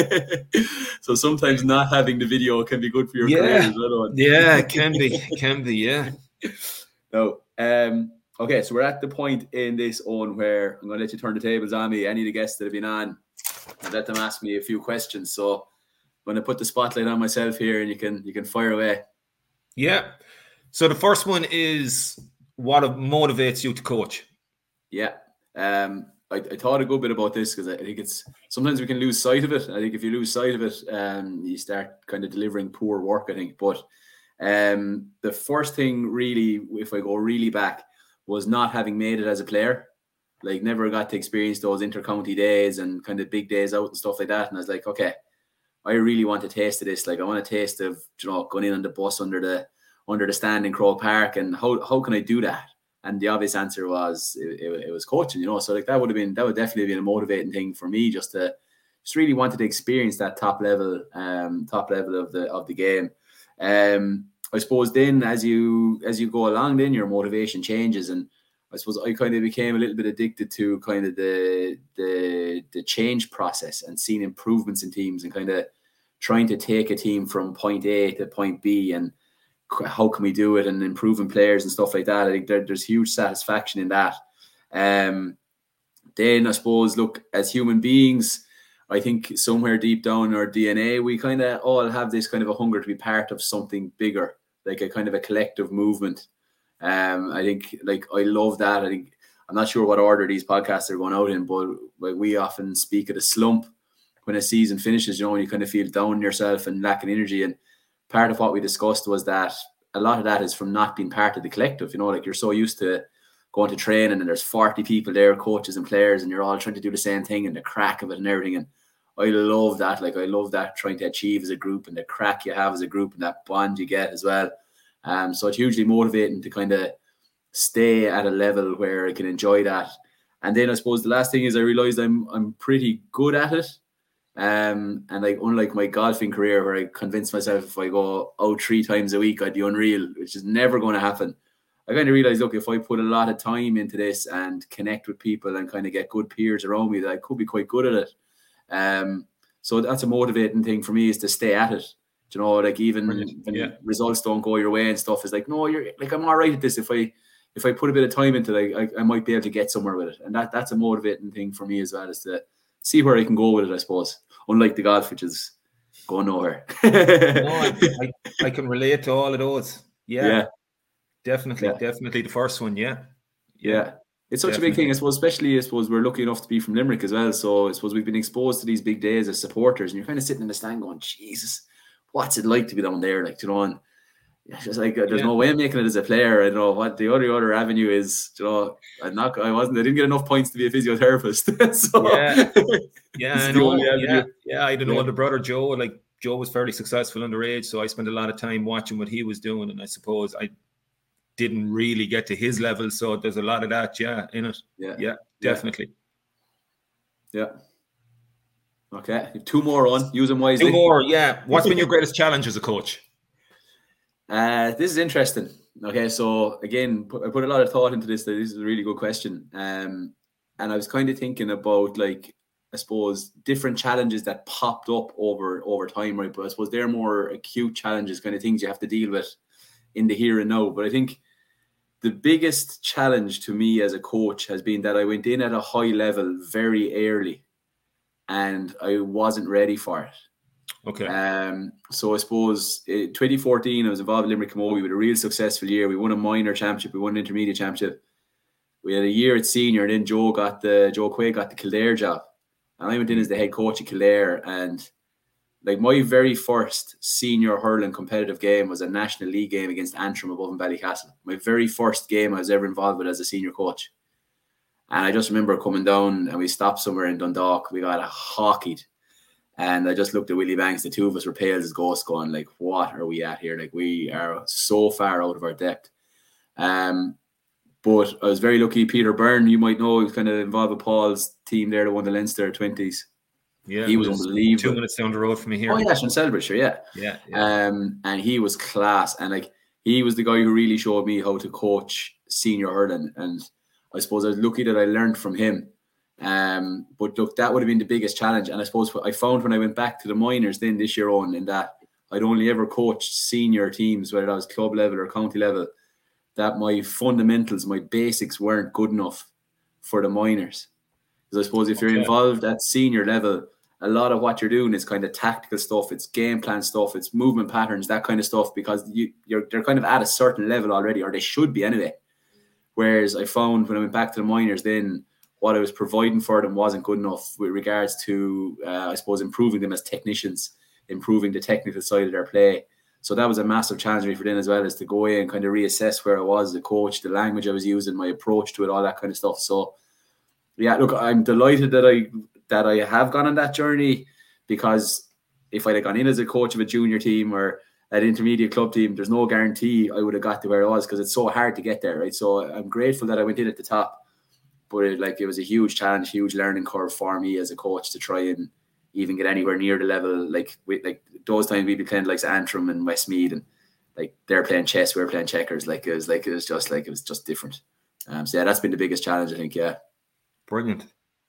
So sometimes not having the video can be good for your career as well. Yeah, it can be, yeah. No, okay, so we're at the point in this on where I'm going to let you turn the tables on me. Any of the guests that have been on, I've let them ask me a few questions. So I'm going to put the spotlight on myself here, and you can fire away. Yeah. So the first one is, what motivates you to coach? Yeah. I thought a good bit about this, because I think it's sometimes we can lose sight of it. I think if you lose sight of it, you start kind of delivering poor work, I think. But the first thing, really, if I go really back, was not having made it as a player. Like, never got to experience those intercounty days and kind of big days out and stuff like that. And I was like, okay, I really want a taste of this. Like, I want a taste of, going in on the bus under the stand in Croke Park, and how can I do that? And the obvious answer was it was coaching, So like that would definitely be a motivating thing for me, just really wanted to experience that top level of the game. I suppose then as you go along, then your motivation changes, and I suppose I kind of became a little bit addicted to kind of the change process and seeing improvements in teams, and kind of trying to take a team from point A to point B, and how can we do it, and improving players and stuff like that. I think there's huge satisfaction in that. Then I suppose, look, as human beings, I think somewhere deep down in our DNA, we kind of all have this kind of a hunger to be part of something bigger, like a kind of a collective movement. I think, like, I love that. I think, I'm not sure what order these podcasts are going out in, but like, we often speak of a slump when a season finishes, when you kind of feel down on yourself and lacking energy. And part of what we discussed was that a lot of that is from not being part of the collective. Like, you're so used to going to training and there's 40 people there, coaches and players, and you're all trying to do the same thing and the crack of it and everything. And I love that. Like, I love that, trying to achieve as a group and the crack you have as a group and that bond you get as well. So it's hugely motivating to kind of stay at a level where I can enjoy that. And then I suppose the last thing is I realized I'm pretty good at it. And like, unlike my golfing career where I convinced myself if I go out 3 times a week I'd be unreal, which is never going to happen. I kind of realized, look, if I put a lot of time into this and connect with people and kind of get good peers around me, that I could be quite good at it. So that's a motivating thing for me, is to stay at it. Like, even when results don't go your way and stuff, is like, no, you're like, I'm all right at this. If I put a bit of time into it, I might be able to get somewhere with it. And that's a motivating thing for me as well, is to see where I can go with it, I suppose. Unlike the golf, which is going nowhere. No, I can relate to all of those. Yeah. Definitely the first one. Yeah. It's such a big thing, I suppose, especially we're lucky enough to be from Limerick as well. So I suppose we've been exposed to these big days as supporters, and you're kind of sitting in the stand going, Jesus, what's it like to be down there? Like, and it's just like, there's no way I'm making it as a player. I don't know what the other avenue is. I didn't get enough points to be a physiotherapist. So I had an older brother, Joe. Like, Joe was fairly successful underage, so I spent a lot of time watching what he was doing, and I suppose I didn't really get to his level, so there's a lot of that in it. Definitely. Okay, 2 more on, use them wisely. 2 more. What's been your greatest challenge as a coach? This is interesting. Okay, so again, I put a lot of thought into this. This is a really good question. And I was kind of thinking about, like, I suppose, different challenges that popped up over time, right? But I suppose they're more acute challenges, kind of things you have to deal with in the here and now. But I think the biggest challenge to me as a coach has been that I went in at a high level very early and I wasn't ready for it. Okay. So I suppose 2014, I was involved in Limerick Camogie with a real successful year. We won a minor championship, we won an intermediate championship. We had a year at senior, and then Joe Quaid got the Kildare job. And I went in as the head coach at Kildare, and like, my very first senior hurling competitive game was a National League game against Antrim above in Ballycastle. My very first game I was ever involved with as a senior coach. And I just remember coming down, and we stopped somewhere in Dundalk. We got hockeyed. And I just looked at Willie Banks. The 2 of us were pale as ghosts, going, like, what are we at here? Like, we are so far out of our depth. But I was very lucky. Peter Byrne, you might know, he was kind of involved with Paul's team there that won the Leinster 20s. Yeah, he was unbelievable. 2 minutes down the road from me here. Oh, yeah, from Celebrate, sure, yeah. And he was class. And like, he was the guy who really showed me how to coach senior hurling. And I suppose I was lucky that I learned from him. But look, that would have been the biggest challenge. And I suppose what I found when I went back to the minors then this year on, in that I'd only ever coached senior teams, whether that was club level or county level, that my fundamentals, my basics weren't good enough for the minors. Because I suppose if you're involved at senior level, a lot of what you're doing is kind of tactical stuff. It's game plan stuff. It's movement patterns, that kind of stuff, because they're kind of at a certain level already, or they should be anyway. Whereas I found when I went back to the minors, then what I was providing for them wasn't good enough with regards to, I suppose, improving them as technicians, improving the technical side of their play. So that was a massive challenge for them as well, is to go in and kind of reassess where I was as a coach, the language I was using, my approach to it, all that kind of stuff. So yeah, look, I'm delighted that I have gone on that journey, because if I'd have gone in as a coach of a junior team or an intermediate club team, there's no guarantee I would have got to where I was, because it's so hard to get there, right? So I'm grateful that I went in at the top, but it was a huge challenge, huge learning curve for me as a coach to try and even get anywhere near the level. Like those times we'd be playing like Antrim and Westmeath, and like they're playing chess, we were playing checkers. It was just different. So yeah, that's been the biggest challenge, I think. Yeah. Brilliant.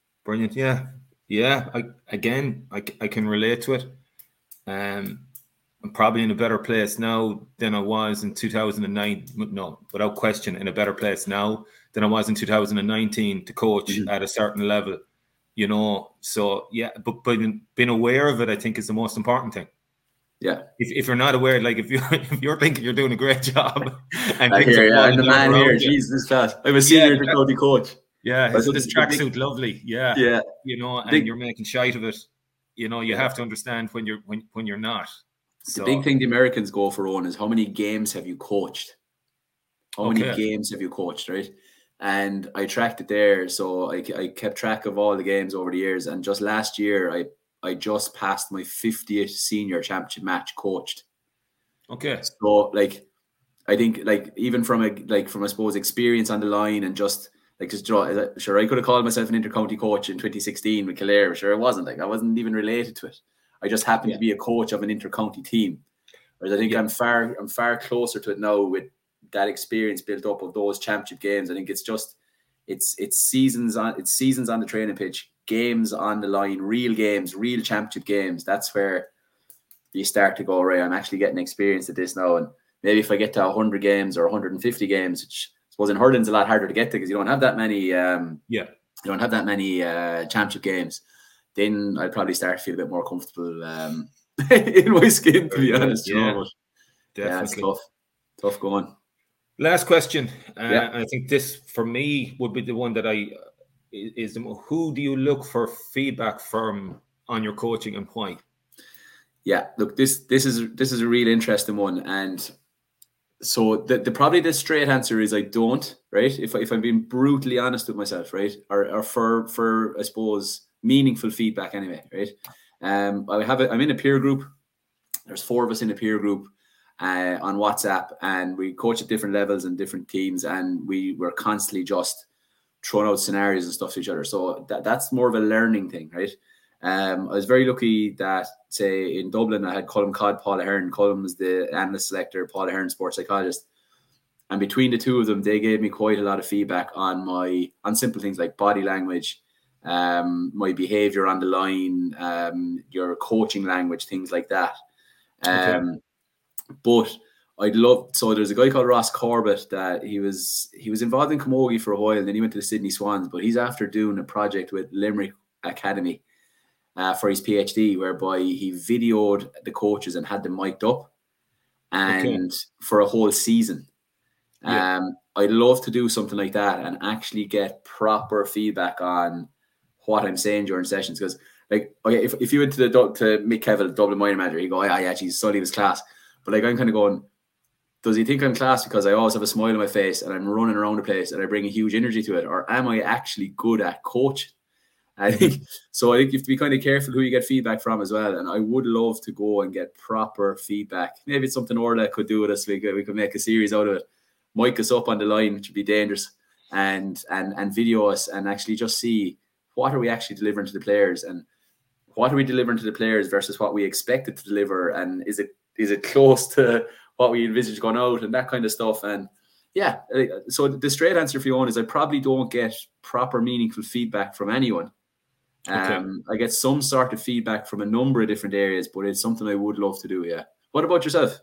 Yeah. I can relate to it. I'm probably in a better place now than I was in 2009. No, without question, in a better place now than I was in 2019 to coach at a certain level. you know. So yeah, but being aware of it, I think, is the most important thing. Yeah. If you're not aware, like if you're thinking you're doing a great job, and I things hear are you. I'm falling the down man here. around you. Jesus, that I'm a senior intercounty coach. Yeah, But this tracksuit, lovely. Yeah, yeah. You know, and you're making shite of it. You know, you have to understand when you're not. The big thing the Americans go for, Owen, is how many games have you coached? How many games have you coached, right? And I tracked it there, so I kept track of all the games over the years. And just last year, I just passed my 50th senior championship match coached. Okay. So like, I think like even from I suppose experience on the line and just like sure I could have called myself an intercounty coach in 2016 with Kildare. Sure, it wasn't like I wasn't even related to it. I just happened to be a coach of an intercounty team. Whereas I think I'm far closer to it now with that experience built up of those championship games. I think it's seasons on the training pitch, games on the line, real games, real championship games. That's where you start to go, right, I'm actually getting experience at this now. And maybe if I get to 100 games or 150 games, which I suppose in hurling's a lot harder to get to because you don't have that many you don't have that many championship games, then I'd probably start to feel a bit more comfortable in my skin, to be honest. Yeah, but definitely. Yeah, it's tough going. Last question. I think this for me would be the one that who do you look for feedback from on your coaching and why? Yeah, look, this is a real interesting one, and so the probably the straight answer is I don't, right? If I'm being brutally honest with myself, right, or for I suppose meaningful feedback anyway, right? I'm in a peer group. There's 4 of us in a peer group on WhatsApp, and we coach at different levels and different teams, and we're constantly just throwing out scenarios and stuff to each other. So that's more of a learning thing, right? I was very lucky that, say, in Dublin, I had Colm Codd, Paul Ahern. Colm was the analyst selector, Paul Ahern, sports psychologist. And between the two of them, they gave me quite a lot of feedback on simple things like body language, my behavior on the line, your coaching language, things like that. But so there's a guy called Ross Corbett that he was involved in Camogie for a while, and then he went to the Sydney Swans, but he's after doing a project with Limerick Academy for his PhD, whereby he videoed the coaches and had them mic'd up and for a whole season. I'd love to do something like that and actually get proper feedback on what I'm saying during sessions. Because like, if you went to Mick Kevill, Dublin minor manager, you go, yeah, geez, Sully was class. But like, I'm kind of going, does he think I'm class because I always have a smile on my face and I'm running around the place and I bring a huge energy to it? Or am I actually good at coaching? I think you have to be kind of careful who you get feedback from as well. And I would love to go and get proper feedback. Maybe it's something Orla could do with us. We could make a series out of it. Mic us up on the line, which would be dangerous, and video us and actually just see what are we actually delivering to the players and what are we delivering to the players versus what we expected to deliver, and is it close to what we envisaged going out and that kind of stuff. And yeah, so the straight answer for you on is I probably don't get proper meaningful feedback from anyone. I get some sort of feedback from a number of different areas, but it's something I would love to do. Yeah. What about yourself?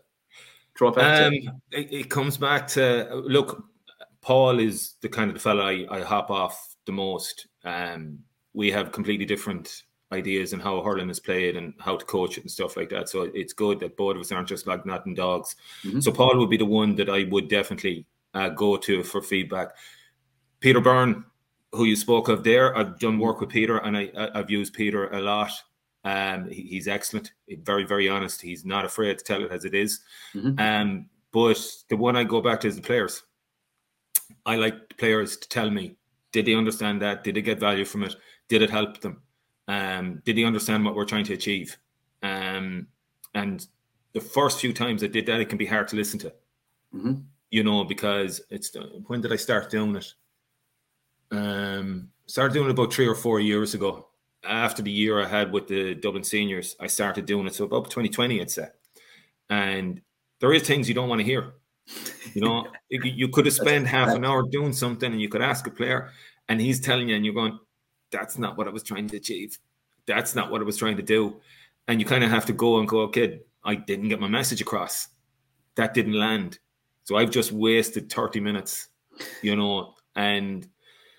It comes back to, look, Paul is the kind of the fella I hop off the most. We have completely different ideas on how hurling is played and how to coach it and stuff like that. So it's good that both of us aren't just like nothing dogs. Mm-hmm. So Paul would be the one that I would definitely go to for feedback. Peter Byrne, who you spoke of there, I've done work with Peter and I've used Peter a lot. He's excellent, very, very honest. He's not afraid to tell it as it is. Mm-hmm. But the one I go back to is the players. I like the players to tell me, did they understand that? Did they get value from it? Did it help them? Did they understand what we're trying to achieve? And the first few times I did that, it can be hard to listen to, you know, because when did I start doing it? Started doing it about 3 or 4 years ago. After the year I had with the Dublin seniors, I started doing it. So about 2020, I'd say. And there is things you don't want to hear. You know, you could have spent half an hour doing something and you could ask a player and he's telling you and you're going, that's not what I was trying to achieve. That's not what I was trying to do. And you kind of have to go and go, okay, I didn't get my message across. That didn't land. So I've just wasted 30 minutes, you know, and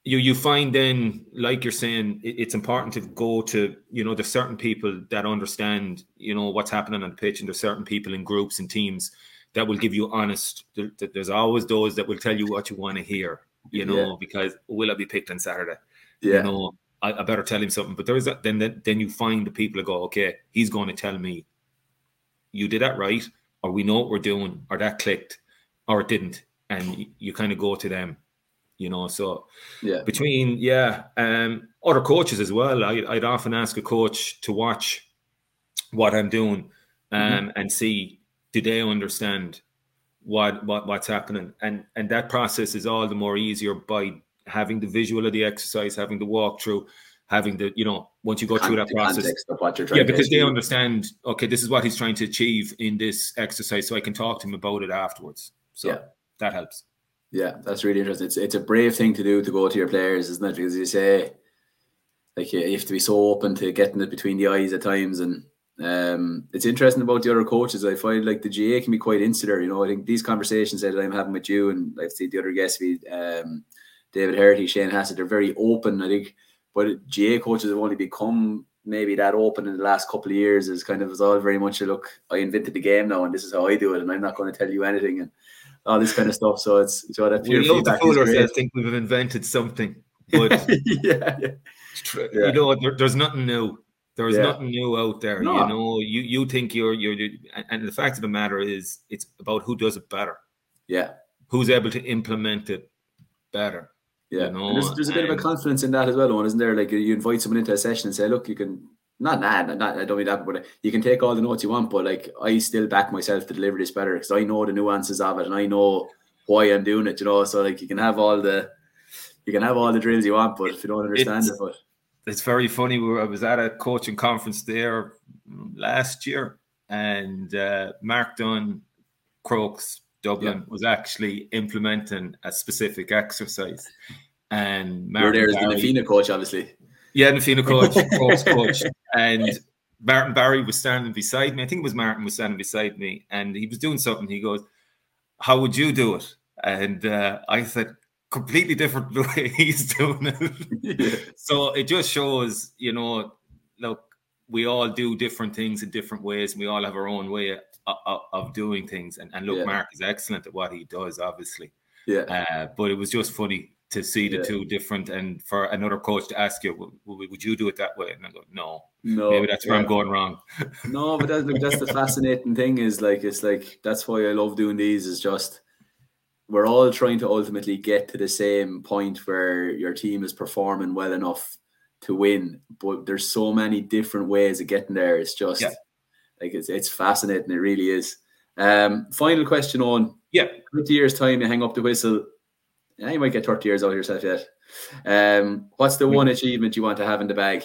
you find then, like you're saying, it's important to go to, there's certain people that understand, what's happening on the pitch, and there's certain people in groups and teams that will give you honest. There's always those that will tell you what you want to hear, because will I be picked on Saturday? Yeah. I better tell him something. But there's then you find the people that go, okay, he's going to tell me you did that right, or we know what we're doing, or that clicked, or it didn't, and you kind of go to them. So between other coaches as well, I'd often ask a coach to watch what I'm doing and see, do they understand what's happening, and that process is all the more easier by having the visual of the exercise, having the walkthrough, having the once you go through that process, context of what you're trying to because achieve. They understand, okay, this is what he's trying to achieve in this exercise, so I can talk to him about it afterwards. So that helps. Yeah, that's really interesting. It's a brave thing to do, to go to your players, isn't it? Because you say, like, you have to be so open to getting it between the eyes at times. And it's interesting about the other coaches. I find like the GA can be quite insular. I think these conversations that I'm having with you, and I've seen the other guests, David Herty, Shane Hassett, they're very open, I think. But GA coaches have only become maybe that open in the last couple of years. It's all very much a look, I invented the game now, and this is how I do it, and I'm not going to tell you anything, and all this kind of stuff. So it's that peer we love feedback. To fool ourselves, think we've invented something, but there's nothing new. There's nothing new out there. No. You think you're, and the fact of the matter is, it's about who does it better. Yeah. Who's able to implement it better. Yeah. And there's a bit of a confidence in that as well, isn't there? Like, you invite someone into a session and say, look, you can not I don't mean that, but you can take all the notes you want, but like, I still back myself to deliver this better because I know the nuances of it and I know why I'm doing it, so like you can have all the drills you want, but if you don't understand it. It's very funny. I was at a coaching conference there last year, and Mark Dunn, Crokes, Dublin, was actually implementing a specific exercise. And You're there as the Nafina coach, obviously. Yeah, Nafina coach, Crokes coach. And Martin Barry was standing beside me. I think it was Martin was standing beside me, and he was doing something. He goes, "How would you do it?" And I said, completely different the way he's doing it. So it just shows, look, we all do different things in different ways, and we all have our own way of doing things. And look, Mark is excellent at what he does, obviously. But it was just funny to see the two different, and for another coach to ask you, would you do it that way? And I go, no, maybe that's where I'm going wrong. No, but that's the fascinating thing is like, it's like, that's why I love doing these, is just, we're all trying to ultimately get to the same point where your team is performing well enough to win, but there's so many different ways of getting there. It's just like, it's fascinating. It really is. Final question on 30 years time, you hang up the whistle. Yeah, you might get 30 years out of yourself yet. What's the one achievement you want to have in the bag?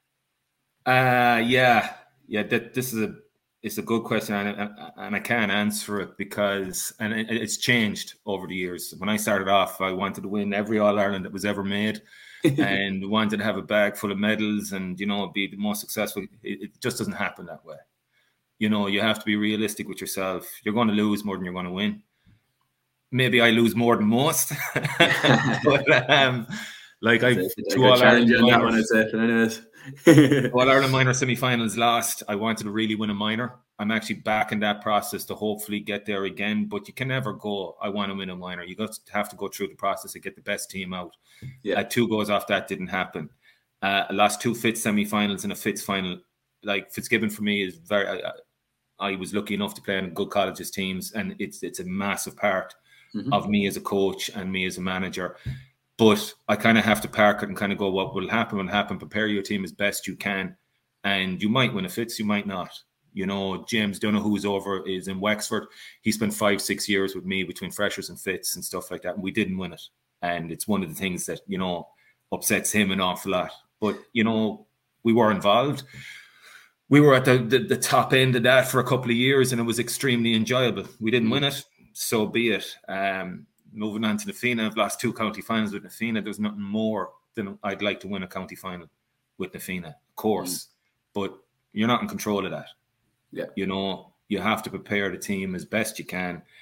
It's a good question, and I can't answer it because it's changed over the years. When I started off, I wanted to win every All-Ireland that was ever made and wanted to have a bag full of medals and, be the most successful. It just doesn't happen that way. You have to be realistic with yourself. You're going to lose more than you're going to win. Maybe I lose more than most. But like I two All-Ireland minors. All-Ireland minor semi-finals lost. I wanted to really win a minor. I'm actually back in that process to hopefully get there again, but you can never go, I want to win a minor. You have to go through the process and get the best team out. 2 goes off, that didn't happen. I lost 2 Fitz semi-finals and a Fitz final. Like, Fitzgibbon for me is I was lucky enough to play in good colleges teams, and it's a massive part of me as a coach and me as a manager. But I kind of have to park it and kind of go, what will happen will happen. Prepare your team as best you can. And you might win a Fitz, you might not. James Donoghue is in Wexford. He spent 5-6 years with me between freshers and Fitz and stuff like that. And we didn't win it. And it's one of the things that, upsets him an awful lot. But, we were involved. We were at the top end of that for a couple of years, and it was extremely enjoyable. We didn't win it, so be it. Moving on to Nafina, I've lost 2 county finals with Nafina. There's nothing more than I'd like to win a county final with Nafina, of course. But you're not in control of that. You have to prepare the team as best you can,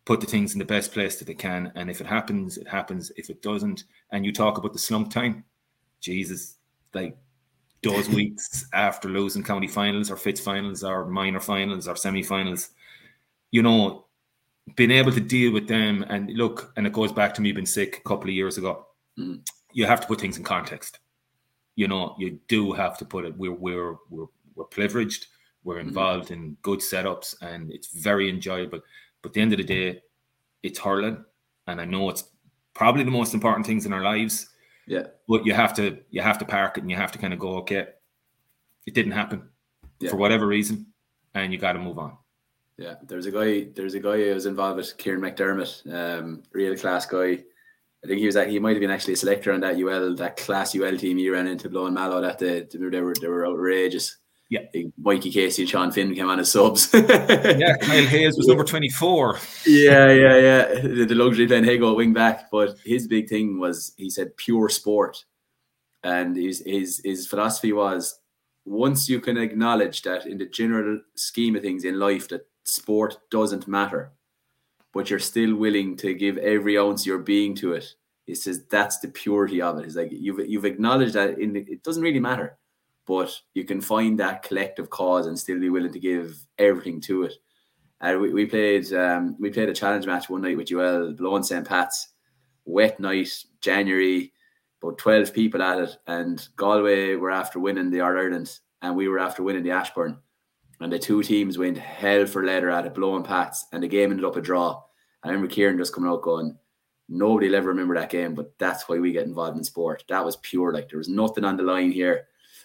put the things in the best place that they can. And if it happens, it happens. If it doesn't, and you talk about the slump time, Jesus, like those weeks after losing county finals or Fitz finals or minor finals or semi-finals, you know, being able to deal with them. And look, and it goes back to me being sick a couple of years ago. You have to put things in context. You know, you do have to put it. We're privileged. We're involved in good setups, and it's very enjoyable. But at the end of the day, it's hurling, and I know it's probably the most important things in our lives. Yeah. But you have to park it, and you have to kind of go, okay, it didn't happen for whatever reason, and you got to move on. Yeah, there's a guy who was involved with, Kieran McDermott, real class guy. I think he might have been actually a selector on that class UL team he ran into blowing Mallow that day. They were outrageous. Yeah, Mikey Casey and Sean Finn came on as subs. Yeah, Kyle Hayes was number 24. Yeah. The luxury playing Hago wing back, but his big thing was, he said, pure sport, and his philosophy was, once you can acknowledge that in the general scheme of things in life that sport doesn't matter, but you're still willing to give every ounce of your being to it, he says that's the purity of it. It's like you've acknowledged that it doesn't really matter, but you can find that collective cause and still be willing to give everything to it. And we played a challenge match one night with UL below in St. Pat's, wet night, January, about 12 people at it, and Galway were after winning the All-Ireland and we were after winning the Ashbourne, and the two teams went hell for leather at it, blowing Pats, and the game ended up a draw. I remember Kieran just coming out going, nobody will ever remember that game, but that's why we get involved in sport. That was pure, like there was nothing on the line here.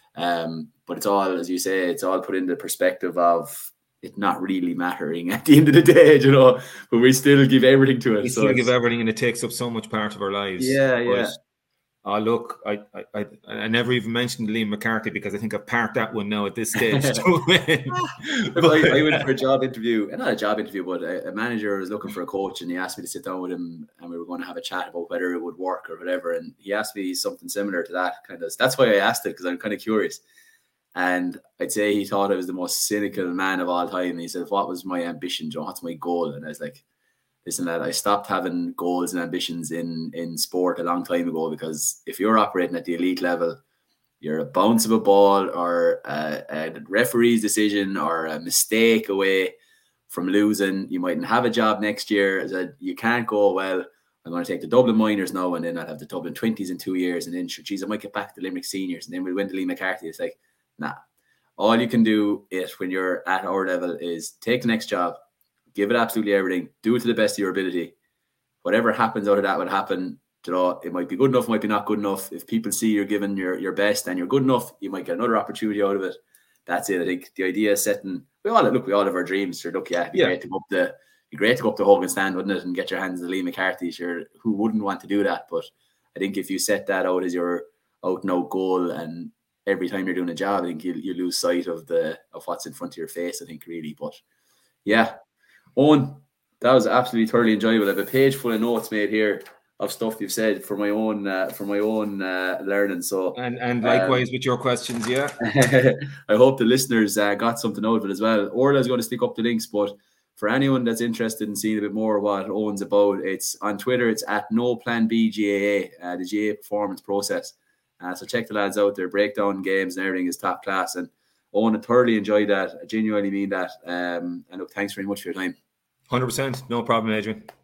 But it's all, as you say, it's all put into perspective of it not really mattering at the end of the day, you know, but we still give everything to it. We still give everything, and it takes up so much part of our lives. Yeah. Look, I never even mentioned Liam McCarthy because I think I've parked that one now at this stage. I went for a job interview, not a job interview, but a manager was looking for a coach, and he asked me to sit down with him, and we were going to have a chat about whether it would work or whatever. And he asked me something similar to that, kind of. That's why I asked it, because I'm kind of curious. And I'd say he thought I was the most cynical man of all time. And he said, "What was my ambition, John? What's my goal?" And I was like, listen, lad, I stopped having goals and ambitions in sport a long time ago, because if you're operating at the elite level, you're a bounce of a ball or a referee's decision or a mistake away from losing. You mightn't have a job next year. You can't go, well, I'm going to take the Dublin minors now, and then I'll have the Dublin 20s in 2 years, and then, geez, I might get back to Limerick seniors, and then we'll win to Liam McCarthy. It's like, nah. All you can do when you're at our level is take the next job, give it absolutely everything, do it to the best of your ability. Whatever happens out of that will happen. You know, it might be good enough, might be not good enough. If people see you're giving your best and you're good enough, you might get another opportunity out of it. That's it. I think the idea is setting. We all have our dreams. Sure, look, it'd be great to go up the Hogan stand, wouldn't it, and get your hands on the Liam McCarthy. Sure, who wouldn't want to do that? But I think if you set that out as your out and out goal, and every time you're doing a job, I think you lose sight of what's in front of your face. I think really, but yeah. Owen, that was absolutely thoroughly enjoyable. I have a page full of notes made here of stuff you've said for my own learning. So and likewise with your questions, yeah. I hope the listeners got something out of it as well. Orla's going to stick up the links, but for anyone that's interested in seeing a bit more of what Owen's about, it's on Twitter. It's at NoPlanBGAA, the GAA performance process. So check the lads out. Their breakdown games and everything is top class. And Owen, I thoroughly enjoyed that. I genuinely mean that. And look, thanks very much for your time. 100%. No problem, Adrian.